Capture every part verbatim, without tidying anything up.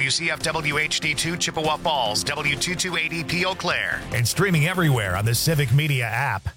W C F W H D two Chippewa Falls, W two two eight zero P Eau Claire, and streaming everywhere on the Civic Media app.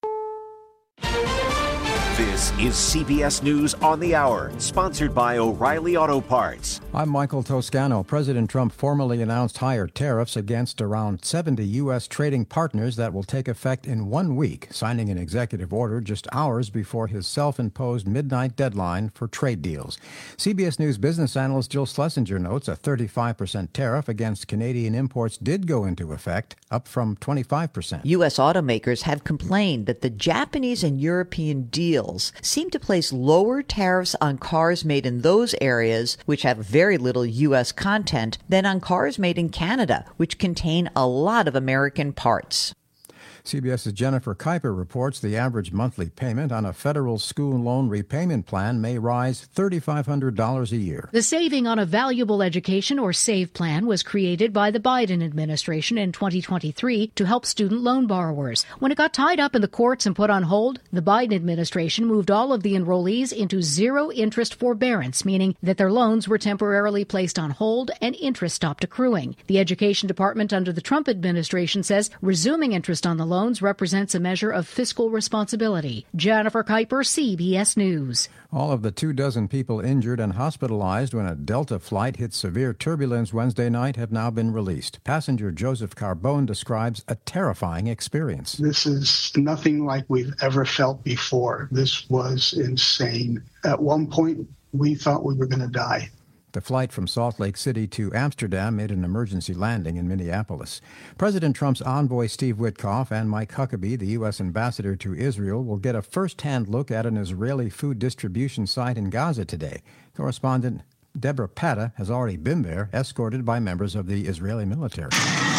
This is C B S News on the Hour, sponsored by O'Reilly Auto Parts. I'm Michael Toscano. President Trump formally announced higher tariffs against around seventy U S trading partners that will take effect in one week, signing an executive order just hours before his self-imposed midnight deadline for trade deals. C B S News business analyst Jill Schlesinger notes a thirty-five percent tariff against Canadian imports did go into effect, up from twenty-five percent. U S automakers have complained that the Japanese and European deals seem to place lower tariffs on cars made in those areas, which have very little U S content, than on cars made in Canada, which contain a lot of American parts. CBS's Jennifer Kuiper reports the average monthly payment on a federal school loan repayment plan may rise three thousand five hundred dollars a year. The Saving on a Valuable Education, or SAVE plan, was created by the Biden administration in twenty twenty-three to help student loan borrowers. When it got tied up in the courts and put on hold, the Biden administration moved all of the enrollees into zero-interest forbearance, meaning that their loans were temporarily placed on hold and interest stopped accruing. The Education Department under the Trump administration says resuming interest on the loan loans represents a measure of fiscal responsibility. Jennifer Kuiper, C B S News. All of the two dozen people injured and hospitalized when a Delta flight hit severe turbulence Wednesday night have now been released. Passenger Joseph Carbone describes a terrifying experience. This is nothing like we've ever felt before. This was insane. At one point, we thought we were going to die. The flight from Salt Lake City to Amsterdam made an emergency landing in Minneapolis. President Trump's envoy Steve Witkoff and Mike Huckabee, the U S ambassador to Israel, will get a first-hand look at an Israeli food distribution site in Gaza today. Correspondent Deborah Patta has already been there, escorted by members of the Israeli military.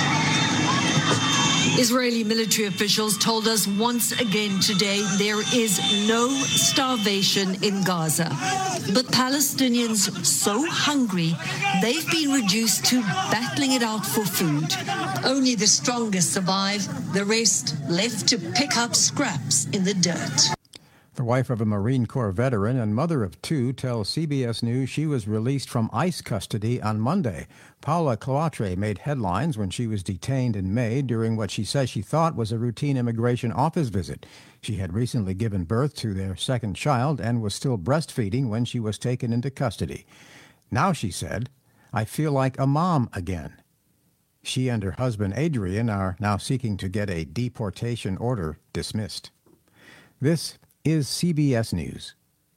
Israeli military officials told us once again today there is no starvation in Gaza. But Palestinians so hungry, they've been reduced to battling it out for food. Only the strongest survive, the rest left to pick up scraps in the dirt. The wife of a Marine Corps veteran and mother of two tells C B S News she was released from ICE custody on Monday. Paula Cloitre made headlines when she was detained in May during what she says she thought was a routine immigration office visit. She had recently given birth to their second child and was still breastfeeding when she was taken into custody. Now, she said, I feel like a mom again. She and her husband Adrian are now seeking to get a deportation order dismissed. This is C B S News.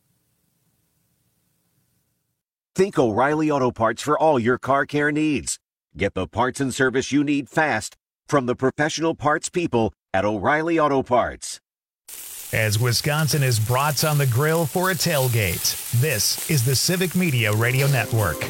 Think O'Reilly Auto Parts for all your car care needs. Get the parts and service you need fast from the professional parts people at O'Reilly Auto Parts. As Wisconsin is brats on the grill for a tailgate, this is the Civic Media Radio Network.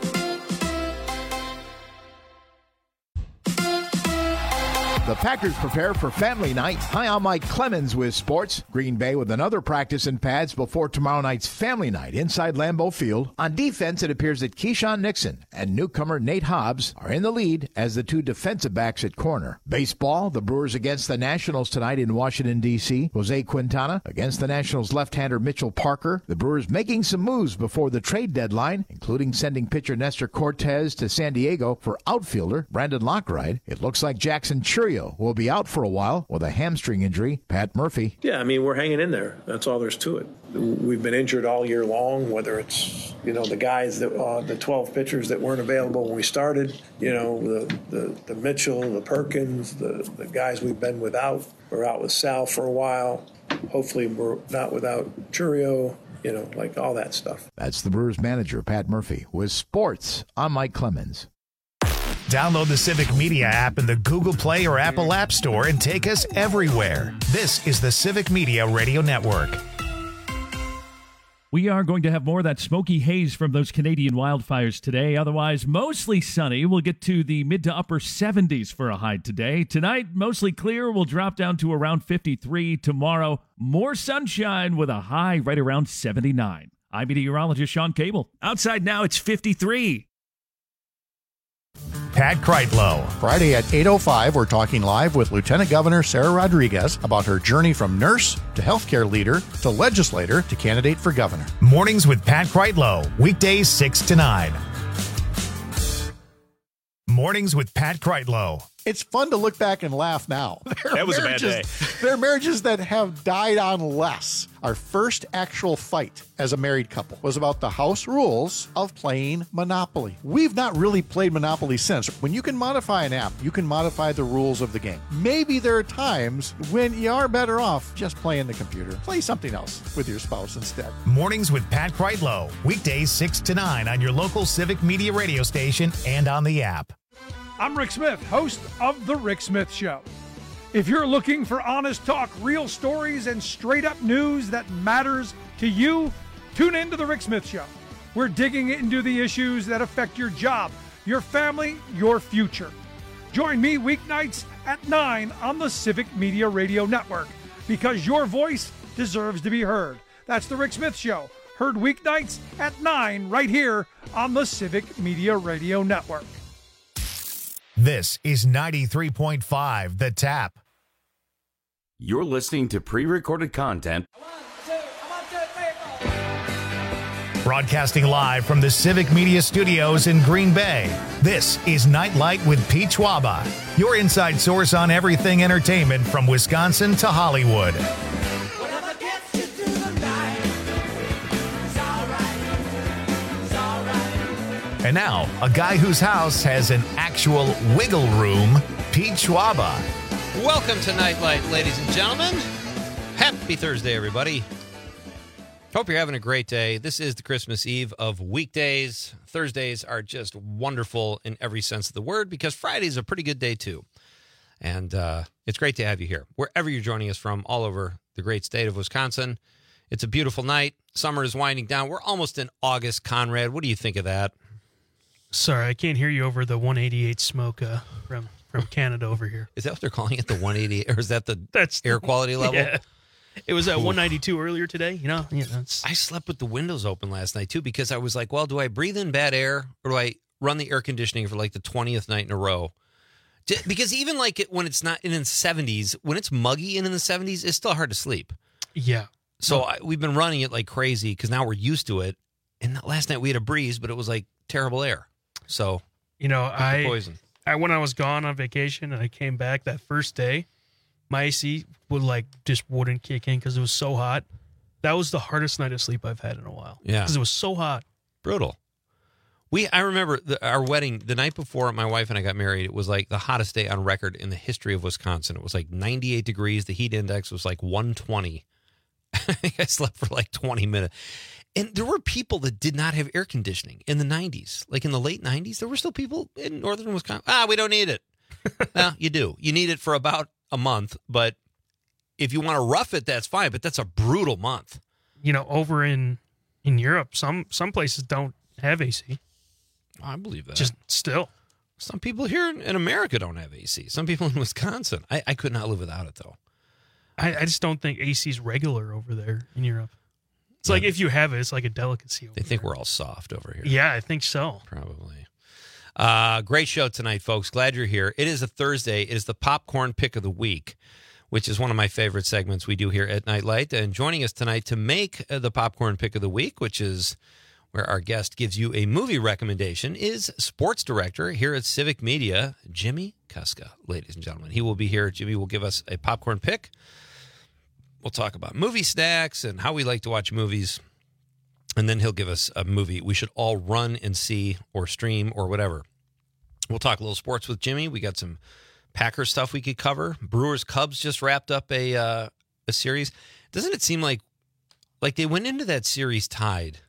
The Packers prepare for family night. Hi, I'm Mike Clemens with sports. Green Bay with another practice in pads before tomorrow night's family night inside Lambeau Field. On defense, it appears that Keyshawn Nixon and newcomer Nate Hobbs are in the lead as the two defensive backs at corner. Baseball, the Brewers against the Nationals tonight in Washington, D C Jose Quintana against the Nationals left-hander Mitchell Parker. The Brewers making some moves before the trade deadline, including sending pitcher Nestor Cortez to San Diego for outfielder Brandon Lockride. It looks like Jackson Churio will be out for a while with a hamstring injury. Pat Murphy. Yeah, I mean, we're hanging in there. That's all there's to it. We've been injured all year long, whether it's, you know, the guys, that uh, the twelve pitchers that weren't available when we started, you know, the the, the Mitchell, the Perkins, the, the guys we've been without. We're out with Sal for a while. Hopefully we're not without Churio, you know, like all that stuff. That's the Brewers manager, Pat Murphy. With sports, I'm Mike Clemens. Download the Civic Media app in the Google Play or Apple App Store and take us everywhere. This is the Civic Media Radio Network. We are going to have more of that smoky haze from those Canadian wildfires today. Otherwise, mostly sunny. We'll get to the mid to upper seventies for a high today. Tonight, mostly clear. We'll drop down to around fifty-three. Tomorrow, more sunshine with a high right around seventy-nine. I'm meteorologist Sean Cable. Outside now, it's fifty-three. Pat Kreitlow. Friday at eight oh five, we're talking live with Lieutenant Governor Sarah Rodriguez about her journey from nurse to healthcare leader to legislator to candidate for governor. Mornings with Pat Kreitlow, weekdays six to nine. Mornings with Pat Kreitlow. It's fun to look back and laugh now. There that was a bad day. There are marriages that have died on less. Our first actual fight as a married couple was about the house rules of playing Monopoly. We've not really played Monopoly since. When you can modify an app, you can modify the rules of the game. Maybe there are times when you are better off just playing the computer. Play something else with your spouse instead. Mornings with Pat Kreitlow. Weekdays six to nine on your local Civic Media radio station and on the app. I'm Rick Smith, host of The Rick Smith Show. If you're looking for honest talk, real stories, and straight-up news that matters to you, tune in to The Rick Smith Show. We're digging into the issues that affect your job, your family, your future. Join me weeknights at nine on the Civic Media Radio Network, because your voice deserves to be heard. That's The Rick Smith Show, heard weeknights at nine right here on the Civic Media Radio Network. This is ninety-three point five The Tap. You're listening to pre-recorded content. Broadcasting live from the Civic Media Studios in Green Bay, this is Nightlight with Pete Schwaba, your inside source on everything entertainment from Wisconsin to Hollywood. And now, a guy whose house has an actual wiggle room, Pete Schwaba. Welcome to Nightlight, ladies and gentlemen. Happy Thursday, everybody. Hope you're having a great day. This is the Christmas Eve of weekdays. Thursdays are just wonderful in every sense of the word because Friday's a pretty good day, too. And uh, it's great to have you here, wherever you're joining us from, all over the great state of Wisconsin. It's a beautiful night. Summer is winding down. We're almost in August, Conrad. What do you think of that? Sorry, I can't hear you over the one eighty-eight smoke uh, from, from Canada over here. Is that what they're calling it, the one eighty-eight? Or is that the That's air quality level? Yeah. It was at one ninety-two earlier today. You know, you know I slept with the windows open last night, too, because I was like, well, do I breathe in bad air or do I run the air conditioning for like the twentieth night in a row? Because even like it, when it's not in the seventies, when it's muggy and in the seventies, it's still hard to sleep. Yeah. So I, we've been running it like crazy because now we're used to it. And last night we had a breeze, but it was like terrible air. So, you know, I, poison. I when I was gone on vacation and I came back that first day, my A C would like just wouldn't kick in because it was so hot. That was the hardest night of sleep I've had in a while. Yeah, because it was so hot, brutal. We I remember the, our wedding the night before my wife and I got married. It was like the hottest day on record in the history of Wisconsin. It was like ninety-eight degrees. The heat index was like one twenty. I slept for like twenty minutes. And there were people that did not have air conditioning in the nineties. Like in the late nineties, there were still people in northern Wisconsin. Ah, we don't need it. No, you do. You need it for about a month. But if you want to rough it, that's fine. But that's a brutal month. You know, over in in Europe, some some places don't have A C. I believe that. Just still. Some people here in America don't have A C. Some people in Wisconsin. I, I could not live without it, though. I, I just don't think A C's regular over there in Europe. It's yeah. like if you have it, it's like a delicacy. Over they think there. We're all soft over here. Yeah, I think so. Probably. Uh, great show tonight, folks. Glad you're here. It is a Thursday. It is the Popcorn Pick of the Week, which is one of my favorite segments we do here at Nightlight. And joining us tonight to make uh, the Popcorn Pick of the Week, which is where our guest gives you a movie recommendation, is sports director here at Civic Media, Jimmy Kuska, ladies and gentlemen. He will be here. Jimmy will give us a popcorn pick. We'll talk about movie snacks and how we like to watch movies. And then he'll give us a movie we should all run and see or stream or whatever. We'll talk a little sports with Jimmy. We got some Packers stuff we could cover. Brewers Cubs just wrapped up a uh, a series. Doesn't it seem like like they went into that series tied,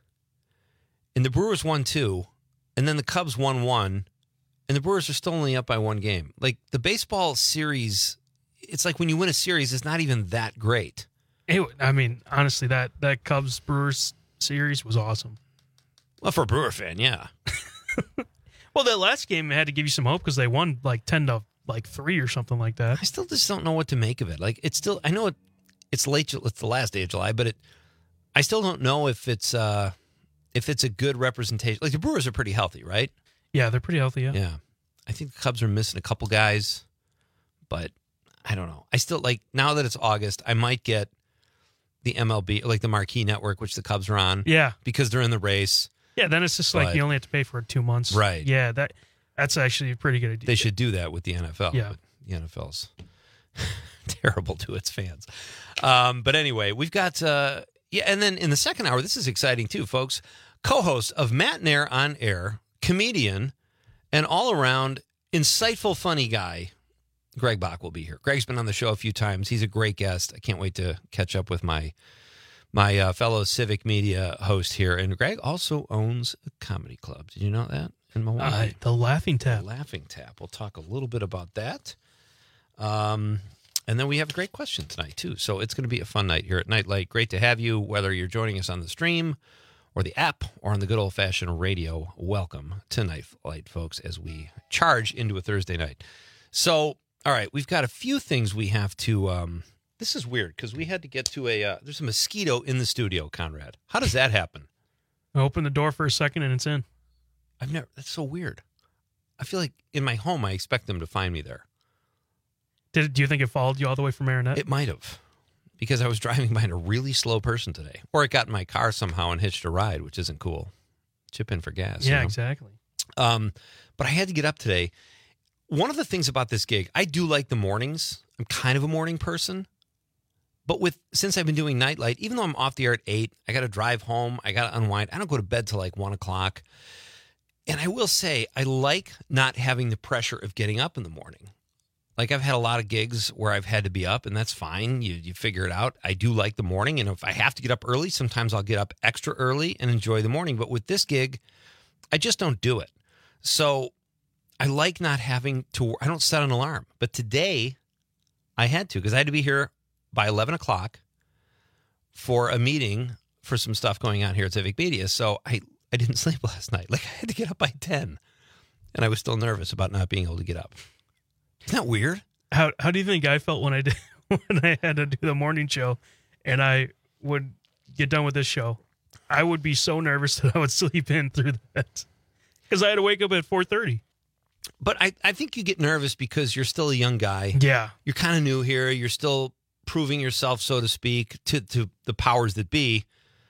and the Brewers won two, and then the Cubs won one, and the Brewers are still only up by one game. Like the baseball series, it's like when you win a series, it's not even that great. It, I mean, honestly, that that Cubs Brewers series was awesome. Well, for a Brewer fan, yeah. Well, that last game had to give you some hope because they won like ten to like three or something like that. I still just don't know what to make of it. Like it's still, I know it, it's late, it's the last day of July, but it, I still don't know if it's uh, if it's a good representation. Like the Brewers are pretty healthy, right? Yeah, they're pretty healthy. Yeah, yeah. I think the Cubs are missing a couple guys, but I don't know. I still like now that it's August, I might get the M L B, like the Marquee Network, which the Cubs are on. Yeah, because they're in the race. Yeah, then it's just like but, you only have to pay for two months. Right. Yeah, that That's actually a pretty good idea. They should do that with the N F L. Yeah. But the N F L's terrible to its fans. Um, but anyway, we've got, uh, yeah, and then in the second hour, this is exciting too, folks. Co-host of Matt Nair on Air, comedian, and all-around insightful, funny guy, Greg Bach will be here. Greg's been on the show a few times. He's a great guest. I can't wait to catch up with my my uh, fellow Civic Media host here. And Greg also owns a comedy club. Did you know that in Milwaukee? Uh, the Laughing Tap. The Laughing Tap. We'll talk a little bit about that. Um, and then we have a great question tonight, too. So it's going to be a fun night here at Nightlight. Great to have you, whether you're joining us on the stream or the app or on the good old-fashioned radio. Welcome to Nightlight, folks, as we charge into a Thursday night. So, all right, we've got a few things we have to... Um, this is weird because we had to get to a... Uh, there's a mosquito in the studio, Conrad. How does that happen? I open the door for a second and it's in. I've never... That's so weird. I feel like in my home, I expect them to find me there. Did Do you think it followed you all the way from Marinette? It might have. Because I was driving behind a really slow person today. Or it got in my car somehow and hitched a ride, which isn't cool. Chip in for gas. Yeah, you know? exactly. Um, but I had to get up today. One of the things about this gig, I do like the mornings. I'm kind of a morning person. But with since I've been doing Nightlight, even though I'm off the air at eight, I got to drive home. I got to unwind. I don't go to bed till like one o'clock. And I will say, I like not having the pressure of getting up in the morning. Like I've had a lot of gigs where I've had to be up, and that's fine. You you figure it out. I do like the morning, and if I have to get up early, sometimes I'll get up extra early and enjoy the morning. But with this gig, I just don't do it. So I like not having to, I don't set an alarm. But today I had to because I had to be here by eleven o'clock for a meeting for some stuff going on here at Civic Media. So I, I didn't sleep last night. Like I had to get up by ten, and I was still nervous about not being able to get up. Isn't that weird? How How do you think I felt when I did when I had to do the morning show, and I would get done with this show? I would be so nervous that I would sleep in through that because I had to wake up at four thirty. But I, I think you get nervous because you're still a young guy. Yeah, you're kind of new here. You're still proving yourself, so to speak, to to the powers that be.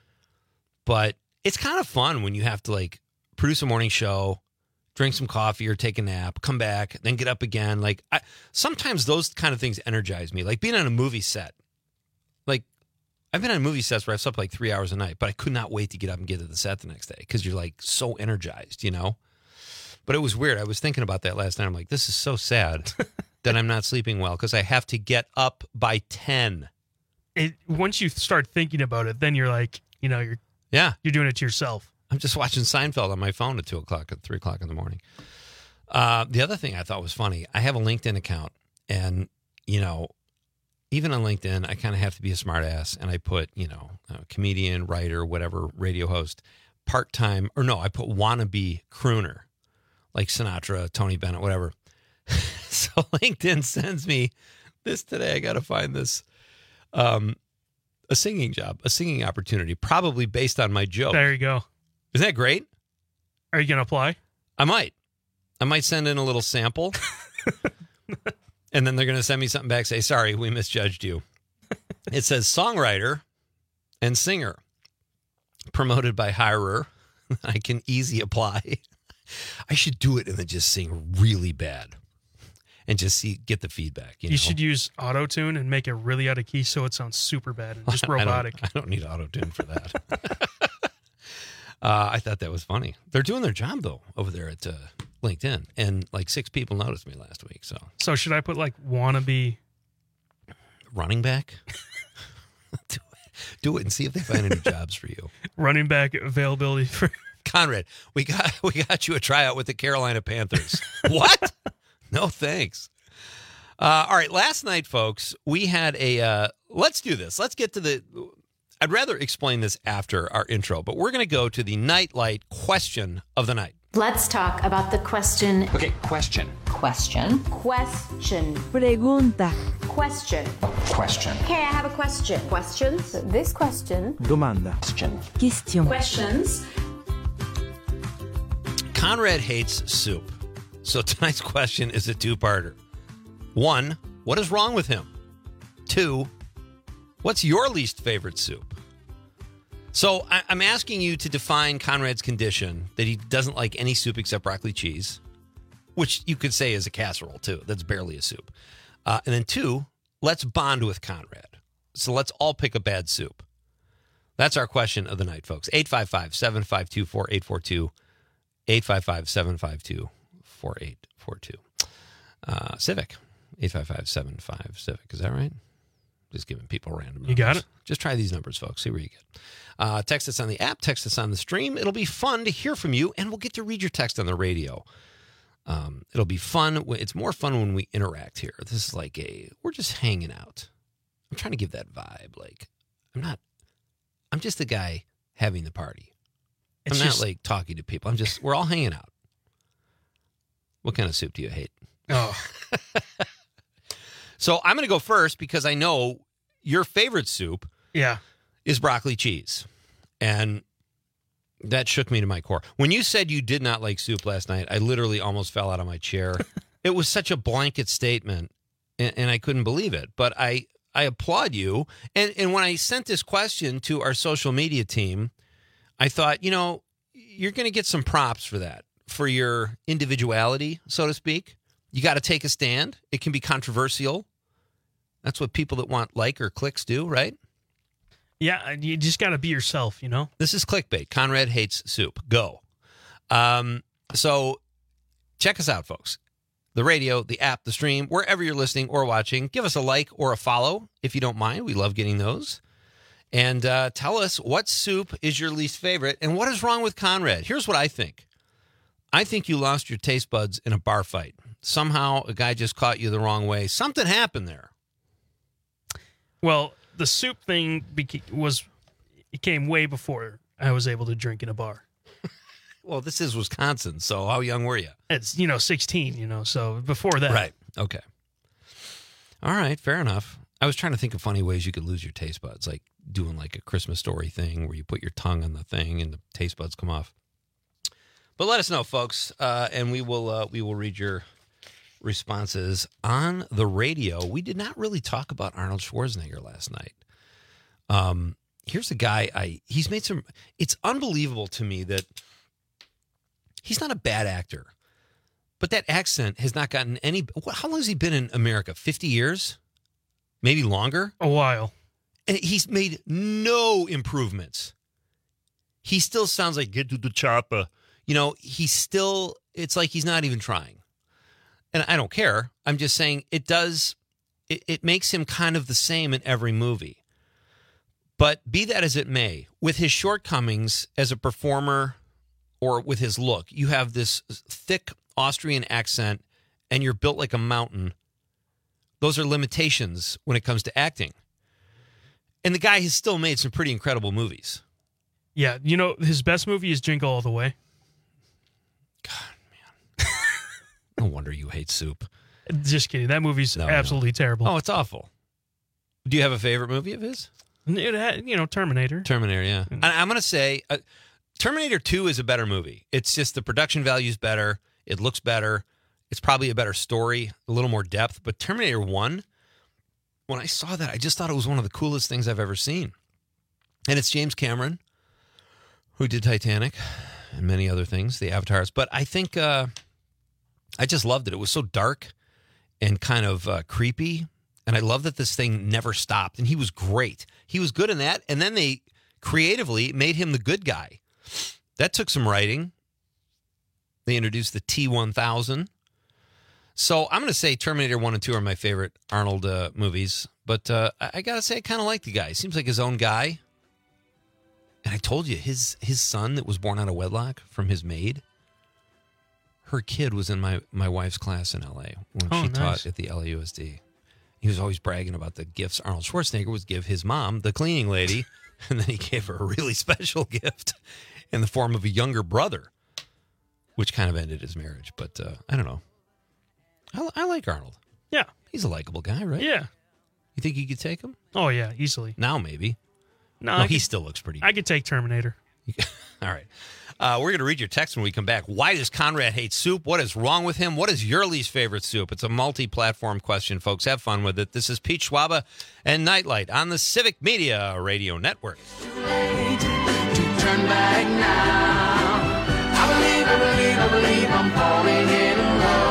But it's kind of fun when you have to like produce a morning show, drink some coffee or take a nap, come back, then get up again. Like I, sometimes those kind of things energize me. Like being on a movie set. Like I've been on movie sets where I've slept like three hours a night, but I could not wait to get up and get to the set the next day because you're like so energized, you know? But it was weird. I was thinking about that last night. I'm like, this is so sad that I'm not sleeping well because I have to get up by ten. It, once you start thinking about it, then you're like, you know, you're yeah, you're doing it to yourself. I'm just watching Seinfeld on my phone at two o'clock, at three o'clock in the morning. Uh, the other thing I thought was funny, I have a LinkedIn account, and, you know, even on LinkedIn, I kind of have to be a smart ass, and I put, you know, a comedian, writer, whatever, radio host, part-time, or no, I put wannabe crooner, like Sinatra, Tony Bennett, whatever. So LinkedIn sends me this today. I got to find this. Um, a singing job, a singing opportunity, probably based on my joke. There you go. Isn't that great? Are you going to apply? I might. I might send in a little sample. And then they're going to send me something back, say, sorry, we misjudged you. It says songwriter and singer. Promoted by hirer. I can easy apply. I should do it and then just sing really bad. And just see, get the feedback. You, you know? should use auto-tune and make it really out of key so it sounds super bad and just robotic. I don't, I don't need auto-tune for that. uh, I thought that was funny. They're doing their job, though, over there at uh, LinkedIn. And like six people noticed me last week. So so should I put like wannabe running back? do, it. do it and see if they find any jobs for you. Running back availability for Conrad, we got we got you a tryout with the Carolina Panthers. What? No, thanks. Uh, all right, last night, folks, we had a, uh, let's do this. Let's get to the, I'd rather explain this after our intro, but we're going to go to the Nightlight question of the night. Let's talk about the question. Okay, question. Question. Question. Pregunta. Question. Question. Hey, I have a question. Questions? This question. Domanda. Question. Question. Questions. Conrad hates soup. So tonight's question is a two-parter. One, what is wrong with him? Two, what's your least favorite soup? So I- I'm asking you to define Conrad's condition that he doesn't like any soup except broccoli cheese. which you could say is a casserole, too. That's barely a soup. Uh, and then two, let's bond with Conrad. So let's all pick a bad soup. That's our question of the night, folks. eight five five, seven five two, four eight four two. eight five five, seven five two, four eight four two. Uh, Civic. eight five five, seven five, Civic. Is that right? Just giving people random numbers. You got it. Just try these numbers, folks. See where you get. Uh, text us on the app. Text us on the stream. It'll be fun to hear from you, and we'll get to read your text on the radio. Um, it'll be fun. It's more fun when we interact here. This is like a, we're just hanging out. I'm trying to give that vibe. Like, I'm not, I'm just the guy having the party. It's I'm just, not like talking to people. I'm just, we're all hanging out. What kind of soup do you hate? Oh. So I'm going to go first because I know your favorite soup yeah. is broccoli cheese. And that shook me to my core. When you said you did not like soup last night, I literally almost fell out of my chair. It was such a blanket statement, and, and I couldn't believe it. But I, I applaud you. And, and when I sent this question to our social media team, I thought, you know, you're going to get some props for that, for your individuality, so to speak. You got to take a stand. It can be controversial. That's what people that want like or clicks do, right? Yeah, you just got to be yourself, you know? This is clickbait. Conrad hates soup. Go. Um, so check us out, folks. The radio, the app, the stream, wherever you're listening or watching. Give us a like or a follow if you don't mind. We love getting those. And uh, tell us what soup is your least favorite and what is wrong with Conrad. Here's what I think. I think you lost your taste buds in a bar fight. Somehow a guy just caught you the wrong way. Something happened there. Well, the soup thing beca- was it came way before I was able to drink in a bar. Well, this is Wisconsin, so how young were you? It's, you know, sixteen, you know, so before that. Right. Okay. All right, fair enough. I was trying to think of funny ways you could lose your taste buds, like doing like a Christmas Story thing where you put your tongue on the thing and the taste buds come off. But let us know, folks, uh, and we will uh, we will read your responses on the radio. We did not really talk about Arnold Schwarzenegger last night. Um, here's a guy I he's made some. It's unbelievable to me that he's not a bad actor, but that accent has not gotten any. How long has he been in America? fifty years, maybe longer. A while, and he's made no improvements. He still sounds like get to the chopper. You know, he's still. It's like he's not even trying. And I don't care. I'm just saying it does, it, it makes him kind of the same in every movie. But be that as it may, with his shortcomings as a performer or with his look, you have this thick Austrian accent and you're built like a mountain. Those are limitations when it comes to acting. And the guy has still made some pretty incredible movies. Yeah, you know, his best movie is Jingle All the Way. No wonder you hate soup. Just kidding. That movie's no, absolutely no. terrible. Oh, it's awful. Do you have a favorite movie of his? It had, you know, Terminator. Terminator, yeah. And I'm going to say uh, Terminator two is a better movie. It's just the production value is better. It looks better. It's probably a better story, a little more depth. But Terminator one, when I saw that, I just thought it was one of the coolest things I've ever seen. And it's James Cameron, who did Titanic and many other things, the Avatars. But I think... Uh, I just loved it. It was so dark and kind of uh, creepy. And I love that this thing never stopped. And he was great. He was good in that. And then they creatively made him the good guy. That took some writing. They introduced the T one thousand. So I'm going to say Terminator one and two are my favorite Arnold uh, movies. But uh, I, I got to say, I kind of like the guy. He seems like his own guy. And I told you, his his son that was born out of wedlock from his maid, her kid was in my, my wife's class in L A when oh, she nice. taught at the L A U S D. He was always bragging about the gifts Arnold Schwarzenegger would give his mom, the cleaning lady, and then he gave her a really special gift in the form of a younger brother, which kind of ended his marriage. But uh, I don't know. I, I like Arnold. Yeah. He's a likable guy, right? Yeah. You think you could take him? Oh, yeah, easily. Now, maybe. No, no I he could, still looks pretty good. I could take Terminator. All right. Uh, we're going to read your text when we come back. Why does Conrad hate soup? What is wrong with him? What is your least favorite soup? It's a multi-platform question, folks. Have fun with it. This is Pete Schwaba and Nightlight on the Civic Media Radio Network. Too late to turn back now. I believe, I believe, I believe I'm falling in love.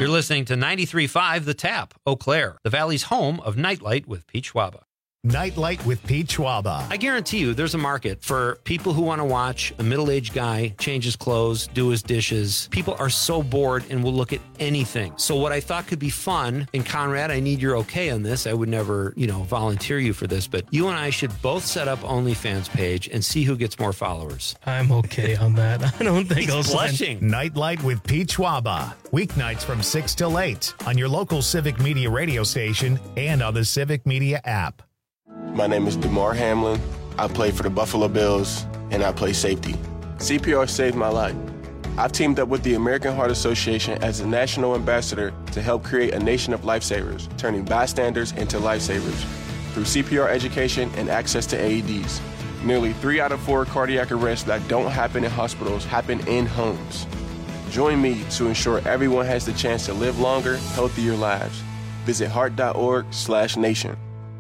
You're listening to ninety-three point five The Tap, Eau Claire, the Valley's home of Nightlight with Pete Schwaba. Nightlight with Pete Schwaba. I guarantee you there's a market for people who want to watch a middle-aged guy change his clothes, do his dishes. People are so bored and will look at anything. So what I thought could be fun, and Conrad, I need your okay on this. I would never, you know, volunteer you for this, but you and I should both set up OnlyFans page and see who gets more followers. I'm okay on that. I don't think He's I'll blushing. Nightlight with Pete Schwaba. Weeknights from six till eight on your local Civic Media radio station and on the Civic Media app. My name is DeMar Hamlin. I play for the Buffalo Bills, and I play safety. C P R saved my life. I've teamed up with the American Heart Association as a national ambassador to help create a nation of lifesavers, turning bystanders into lifesavers through C P R education and access to A E Ds. Nearly three out of four cardiac arrests that don't happen in hospitals happen in homes. Join me to ensure everyone has the chance to live longer, healthier lives. Visit heart.org slash nation.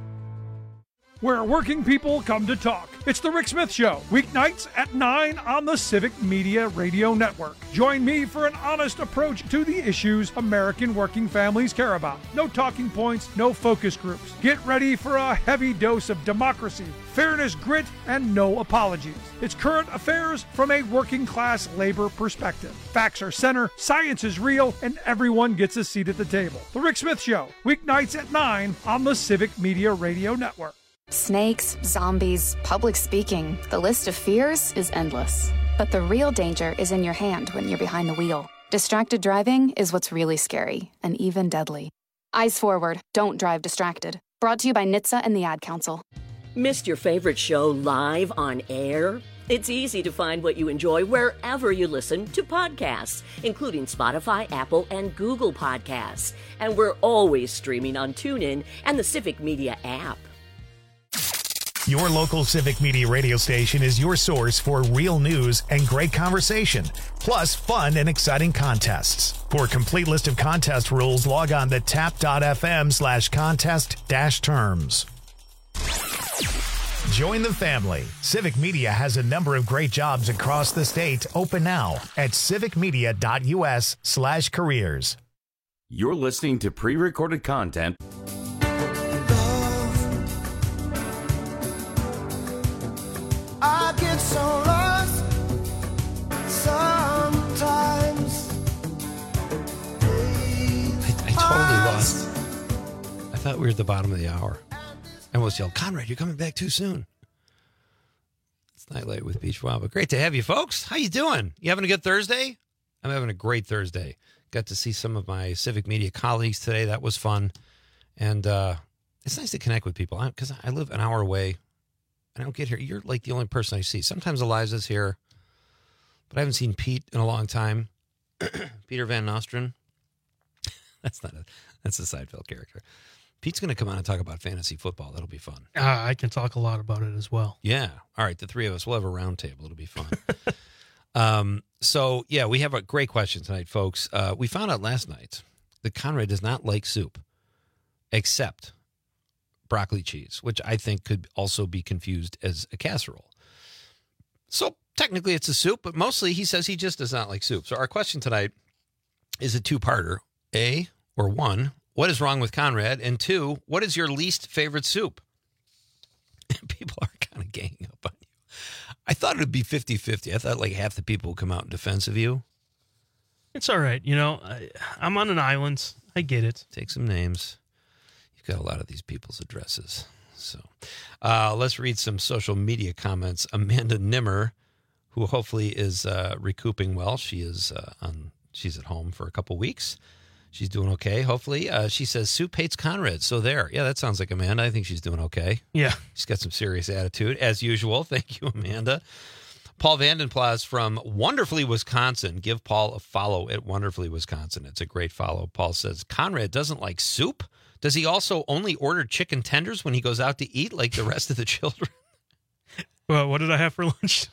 Where working people come to talk. It's the Rick Smith Show, weeknights at nine on the Civic Media Radio Network. Join me for an honest approach to the issues American working families care about. No talking points, no focus groups. Get ready for a heavy dose of democracy, fairness, grit, and no apologies. It's current affairs from a working class labor perspective. Facts are center, science is real, and everyone gets a seat at the table. The Rick Smith Show, weeknights at nine on the Civic Media Radio Network. Snakes, zombies, public speaking, the list of fears is endless. But the real danger is in your hand when you're behind the wheel. Distracted driving is what's really scary and even deadly. Eyes forward, don't drive distracted. Brought to you by N H T S A and the Ad Council. Missed your favorite show live on air? It's easy to find what you enjoy wherever you listen to podcasts, including Spotify, Apple, and Google Podcasts. And we're always streaming on TuneIn and the Civic Media app. Your local Civic Media radio station is your source for real news and great conversation, plus fun and exciting contests. For a complete list of contest rules, log on to tap.fm slash contest dash terms. Join the family. Civic Media has a number of great jobs across the state open now at civicmedia.us slash careers. You're listening to pre-recorded content. I get so lost sometimes. I, I totally lost. I thought we were at the bottom of the hour. I almost yelled, Conrad, you're coming back too soon. It's Nightlight with Pete Schwaba. Great to have you, folks. How you doing? You having a good Thursday? I'm having a great Thursday. Got to see some of my Civic Media colleagues today. That was fun. And uh, it's nice to connect with people because I, I live an hour away. I don't get here. You're like the only person I see. Sometimes Eliza's here, but I haven't seen Pete in a long time. Peter Van Nostrand. That's not a, that's a Seinfeld character. Pete's going to come on and talk about fantasy football. That'll be fun. Uh, I can talk a lot about it as well. Yeah. All right. The three of us, we'll have a round table. It'll be fun. um, so, yeah, we have a great question tonight, folks. Uh, we found out last night that Conrad does not like soup, except broccoli cheese, which I think could also be confused as a casserole. So technically it's a soup, but mostly he says he just does not like soup. So our question tonight is a two-parter. A, or one, what is wrong with Conrad? And two, what is your least favorite soup? People are kind of ganging up on you. I thought it would be fifty-fifty. I thought like half the people would come out in defense of you. It's all right. You know, I, I'm on an island. I get it. Take some names. Got a lot of these people's addresses. So uh, let's read some social media comments. Amanda Nimmer, who hopefully is uh, recouping well. She is uh, on. She's at home for a couple weeks. She's doing okay, hopefully. Uh, she says, Soup hates Conrad. So there. Yeah, that sounds like Amanda. I think she's doing okay. Yeah. She's got some serious attitude, as usual. Thank you, Amanda. Paul Vandenplas from Wonderfully, Wisconsin. Give Paul a follow at Wonderfully, Wisconsin. It's a great follow. Paul says, Conrad doesn't like soup? Does he also only order chicken tenders when he goes out to eat like the rest of the children? Well, what did I have for lunch?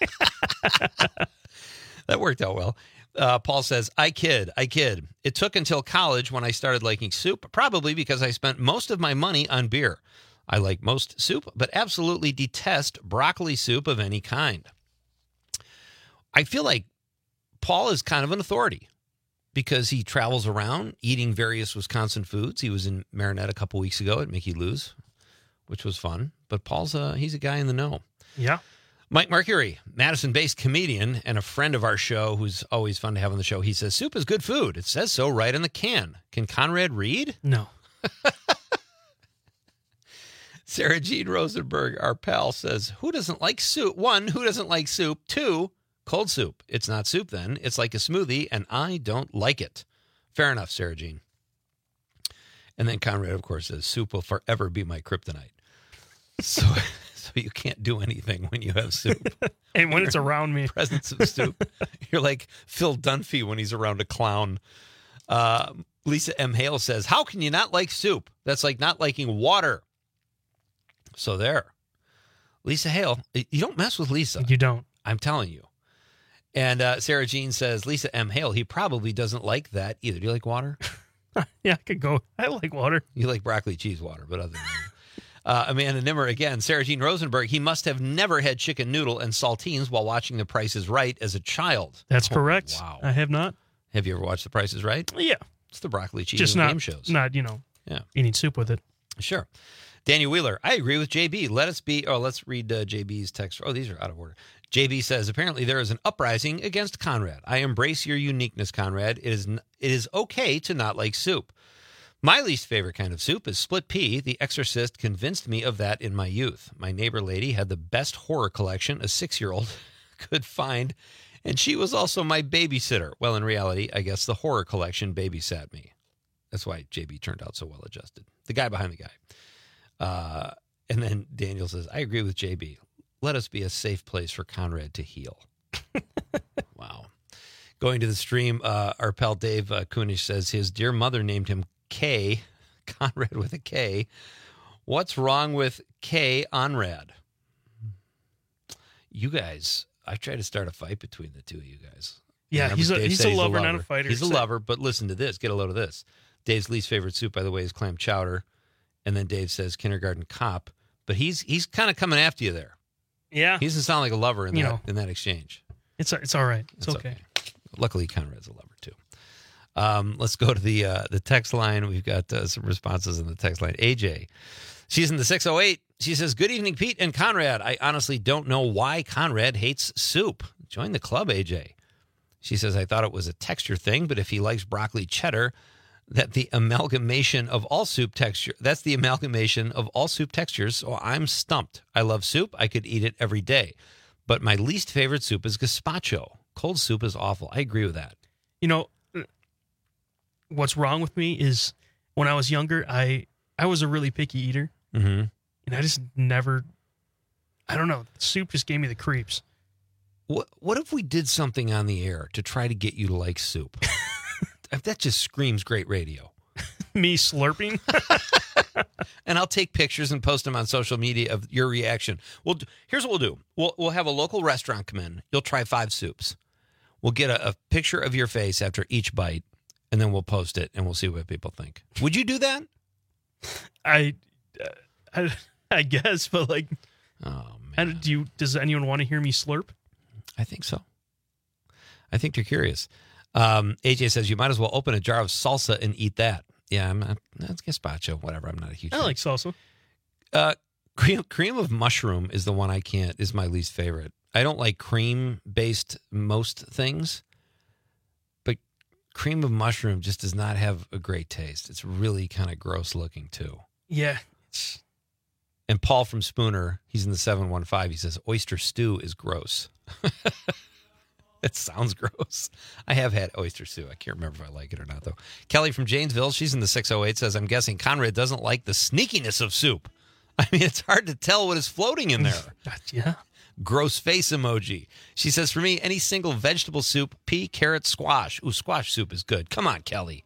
That worked out well. Uh, Paul says, I kid, I kid. It took until college when I started liking soup, probably because I spent most of my money on beer. I like most soup, but absolutely detest broccoli soup of any kind. I feel like Paul is kind of an authority because he travels around eating various Wisconsin foods. He was in Marinette a couple weeks ago at Mickey Lou's, which was fun. But Paul's a, he's a guy in the know. Yeah. Mike Mercury, Madison-based comedian and a friend of our show who's always fun to have on the show. He says, soup is good food. It says so right in the can. Can Conrad read? No. Sarah Jean Rosenberg, our pal, says, who doesn't like soup? One, who doesn't like soup? Two, cold soup. It's not soup then. It's like a smoothie, and I don't like it. Fair enough, Sarah Jean. And then Conrad, of course, says, soup will forever be my kryptonite. So, so you can't do anything when you have soup. And when it's around me. Presence of soup. You're like Phil Dunphy when he's around a clown. Uh, Lisa M. Hale says, how can you not like soup? That's like not liking water. So there. Lisa Hale, you don't mess with Lisa. You don't. I'm telling you. And uh, Sarah Jean says, Lisa M. Hale, he probably doesn't like that either. Do you like water? Yeah, I could go. I like water. You like broccoli cheese water, but other than that. Uh, Amanda Nimmer again, Sarah Jean Rosenberg, he must have never had chicken noodle and saltines while watching The Price is Right as a child. That's oh, correct. Wow. I have not. Have you ever watched The Price is Right? Yeah. It's the broccoli cheese Just and not, game shows. Not, you know, yeah. eating soup with it. Sure. Daniel Wheeler, I agree with J B. Let us be, oh, let's read uh, J B's text. Oh, these are out of order. J B says, apparently there is an uprising against Conrad. I embrace your uniqueness, Conrad. It is, n- it is okay to not like soup. My least favorite kind of soup is split pea. The Exorcist convinced me of that in my youth. My neighbor lady had the best horror collection a six-year-old could find, and she was also my babysitter. Well, in reality, I guess the horror collection babysat me. That's why J B turned out so well adjusted. The guy behind the guy. Uh, and then Daniel says, I agree with J B. Let us be a safe place for Conrad to heal. Wow. Going to the stream, uh, our pal Dave uh, Kunish says his dear mother named him K, Conrad with a K. What's wrong with K Onrad? You guys, I tried to start a fight between the two of you guys. Yeah, Remember, he's a, Dave he's said a lover, not a fighter. He's a So- lover, but listen to this. Get a load of this. Dave's least favorite soup, by the way, is clam chowder. And then Dave says kindergarten cop. But he's he's kind of coming after you there. Yeah. He doesn't sound like a lover in You that know. in that exchange. It's it's all right. It's, It's okay. Luckily, Conrad's a lover, too. Um, let's go to the uh, the text line. We've got uh, some responses in the text line. A J, she's in the six oh eight. She says, good evening, Pete and Conrad. I honestly don't know why Conrad hates soup. Join the club, A J. She says, I thought it was a texture thing, but if he likes broccoli cheddar, that the amalgamation of all soup texture, that's the amalgamation of all soup textures, so I'm stumped. I love soup. I could eat it every day. But my least favorite soup is gazpacho. Cold soup is awful. I agree with that. You know, what's wrong with me is when I was younger, I I was a really picky eater. Mm-hmm. And I just never, I don't know, soup just gave me the creeps. What What if we did something on the air to try to get you to like soup? That just screams great radio. Me slurping? And I'll take pictures and post them on social media of your reaction. Well, here's what we'll do. We'll we'll have a local restaurant come in. You'll try five soups. We'll get a, a picture of your face after each bite, and then we'll post it, and we'll see what people think. Would you do that? I, uh, I, I guess, but like, oh man, do you? Does anyone want to hear me slurp? I think so. I think you're curious. Um, A J says you might as well open a jar of salsa and eat that. Yeah, I'm not. That's gazpacho. Whatever. I'm not a huge. I fan. like salsa. Uh, cream cream of mushroom is the one I can't. Is my least favorite. I don't like cream based most things, but cream of mushroom just does not have a great taste. It's really kind of gross looking too. Yeah. And Paul from Spooner, he's in the seven one five. He says oyster stew is gross. It sounds gross. I have had oyster stew. I can't remember if I like it or not, though. Kelly from Janesville, she's in the six oh eight, says, I'm guessing Conrad doesn't like the sneakiness of soup. I mean, it's hard to tell what is floating in there. Yeah. Gross face emoji. She says, for me, any single vegetable soup, pea, carrot, squash. Ooh, squash soup is good. Come on, Kelly.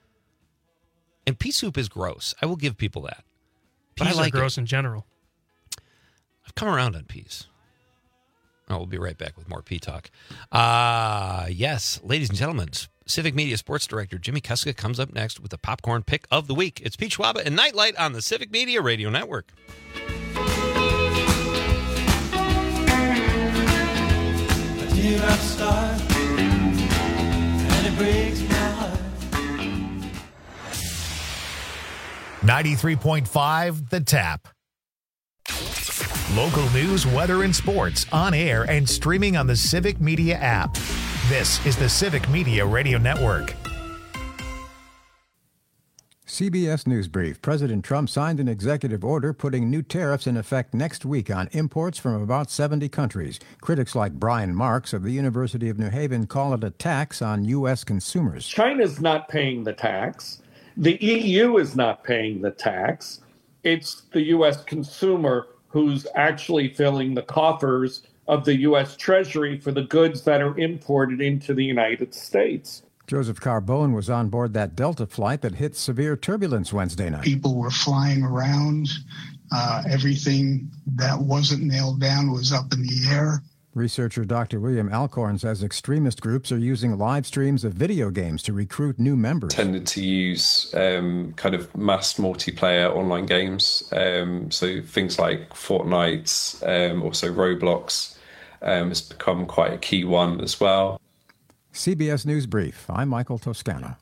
And pea soup is gross. I will give people that. But Peas I like are gross it. in general. I've come around on peas. Oh, we'll be right back with more Pea Talk. Uh, yes, ladies and gentlemen, Civic Media Sports Director Jimmy Kuska comes up next with the popcorn pick of the week. It's Pete Schwaba and Nightlight on the Civic Media Radio Network. A teardrop star, and it breaks my heart. ninety-three point five The Tap. Local news, weather, and sports on air and streaming on the Civic Media app. This is the Civic Media Radio Network. C B S News Brief. President Trump signed an executive order putting new tariffs in effect next week on imports from about seventy countries. Critics like Brian Marks of the University of New Haven call it a tax on U S consumers. China's not paying the tax. The E U is not paying the tax. It's the U S consumer who's actually filling the coffers of the U S Treasury for the goods that are imported into the United States. Joseph Carbone was on board that Delta flight that hit severe turbulence Wednesday night. People were flying around. Uh, everything that wasn't nailed down was up in the air. Researcher Doctor William Alcorn says extremist groups are using live streams of video games to recruit new members. Tended to use um, kind of mass multiplayer online games. Um, so things like Fortnite, um, also Roblox um, has become quite a key one as well. C B S News Brief. I'm Michael Toscano.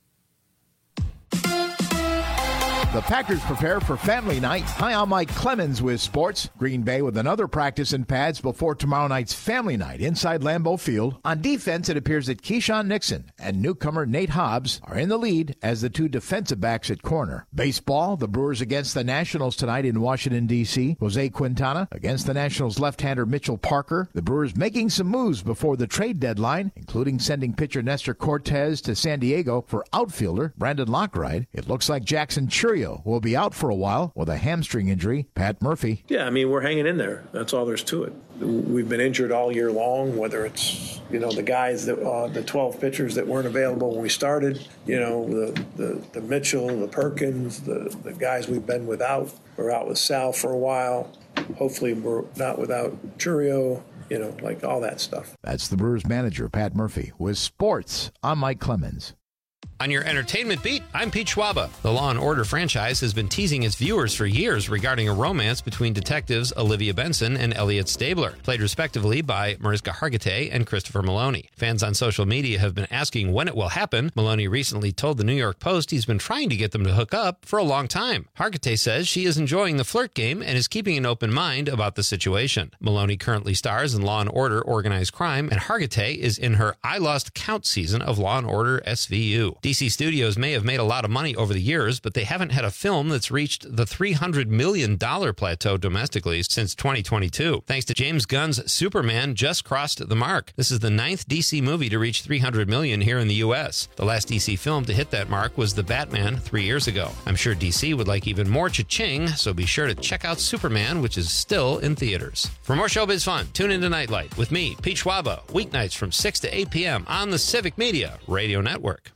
The Packers prepare for family night. Hi, I'm Mike Clemens with sports. Green Bay with another practice in pads before tomorrow night's family night inside Lambeau Field. On defense, it appears that Keyshawn Nixon and newcomer Nate Hobbs are in the lead as the two defensive backs at corner. Baseball, the Brewers against the Nationals tonight in Washington, D C Jose Quintana against the Nationals left-hander Mitchell Parker. The Brewers making some moves before the trade deadline, including sending pitcher Nestor Cortez to San Diego for outfielder Brandon Lockride. It looks like Jackson Churio will be out for a while with a hamstring injury. Pat Murphy. Yeah, I mean, we're hanging in there. That's all there's to it. We've been injured all year long, whether it's, you know, the guys, that uh, the twelve pitchers that weren't available when we started, you know, the, the, the Mitchell, the Perkins, the, the guys we've been without. We're out with Sal for a while. Hopefully we're not without Churio, you know, like all that stuff. That's the Brewers manager, Pat Murphy. With sports, I'm Mike Clemens. On your entertainment beat, I'm Pete Schwaba. The Law and Order franchise has been teasing its viewers for years regarding a romance between detectives Olivia Benson and Elliot Stabler, played respectively by Mariska Hargitay and Christopher Maloney. Fans on social media have been asking when it will happen. Maloney recently told the New York Post he's been trying to get them to hook up for a long time. Hargitay says she is enjoying the flirt game and is keeping an open mind about the situation. Maloney currently stars in Law and Order Organized Crime, and Hargitay is in her I Lost Count season of Law and Order S V U. D C Studios may have made a lot of money over the years, but they haven't had a film that's reached the three hundred million dollars plateau domestically since twenty twenty-two. Thanks to James Gunn's Superman just crossed the mark. This is the ninth D C movie to reach three hundred million dollars here in the U S. The last D C film to hit that mark was The Batman three years ago. I'm sure D C would like even more cha-ching, so be sure to check out Superman, which is still in theaters. For more showbiz fun, tune into Nightlight with me, Pete Schwaba, weeknights from six to eight p.m. on the Civic Media Radio Network.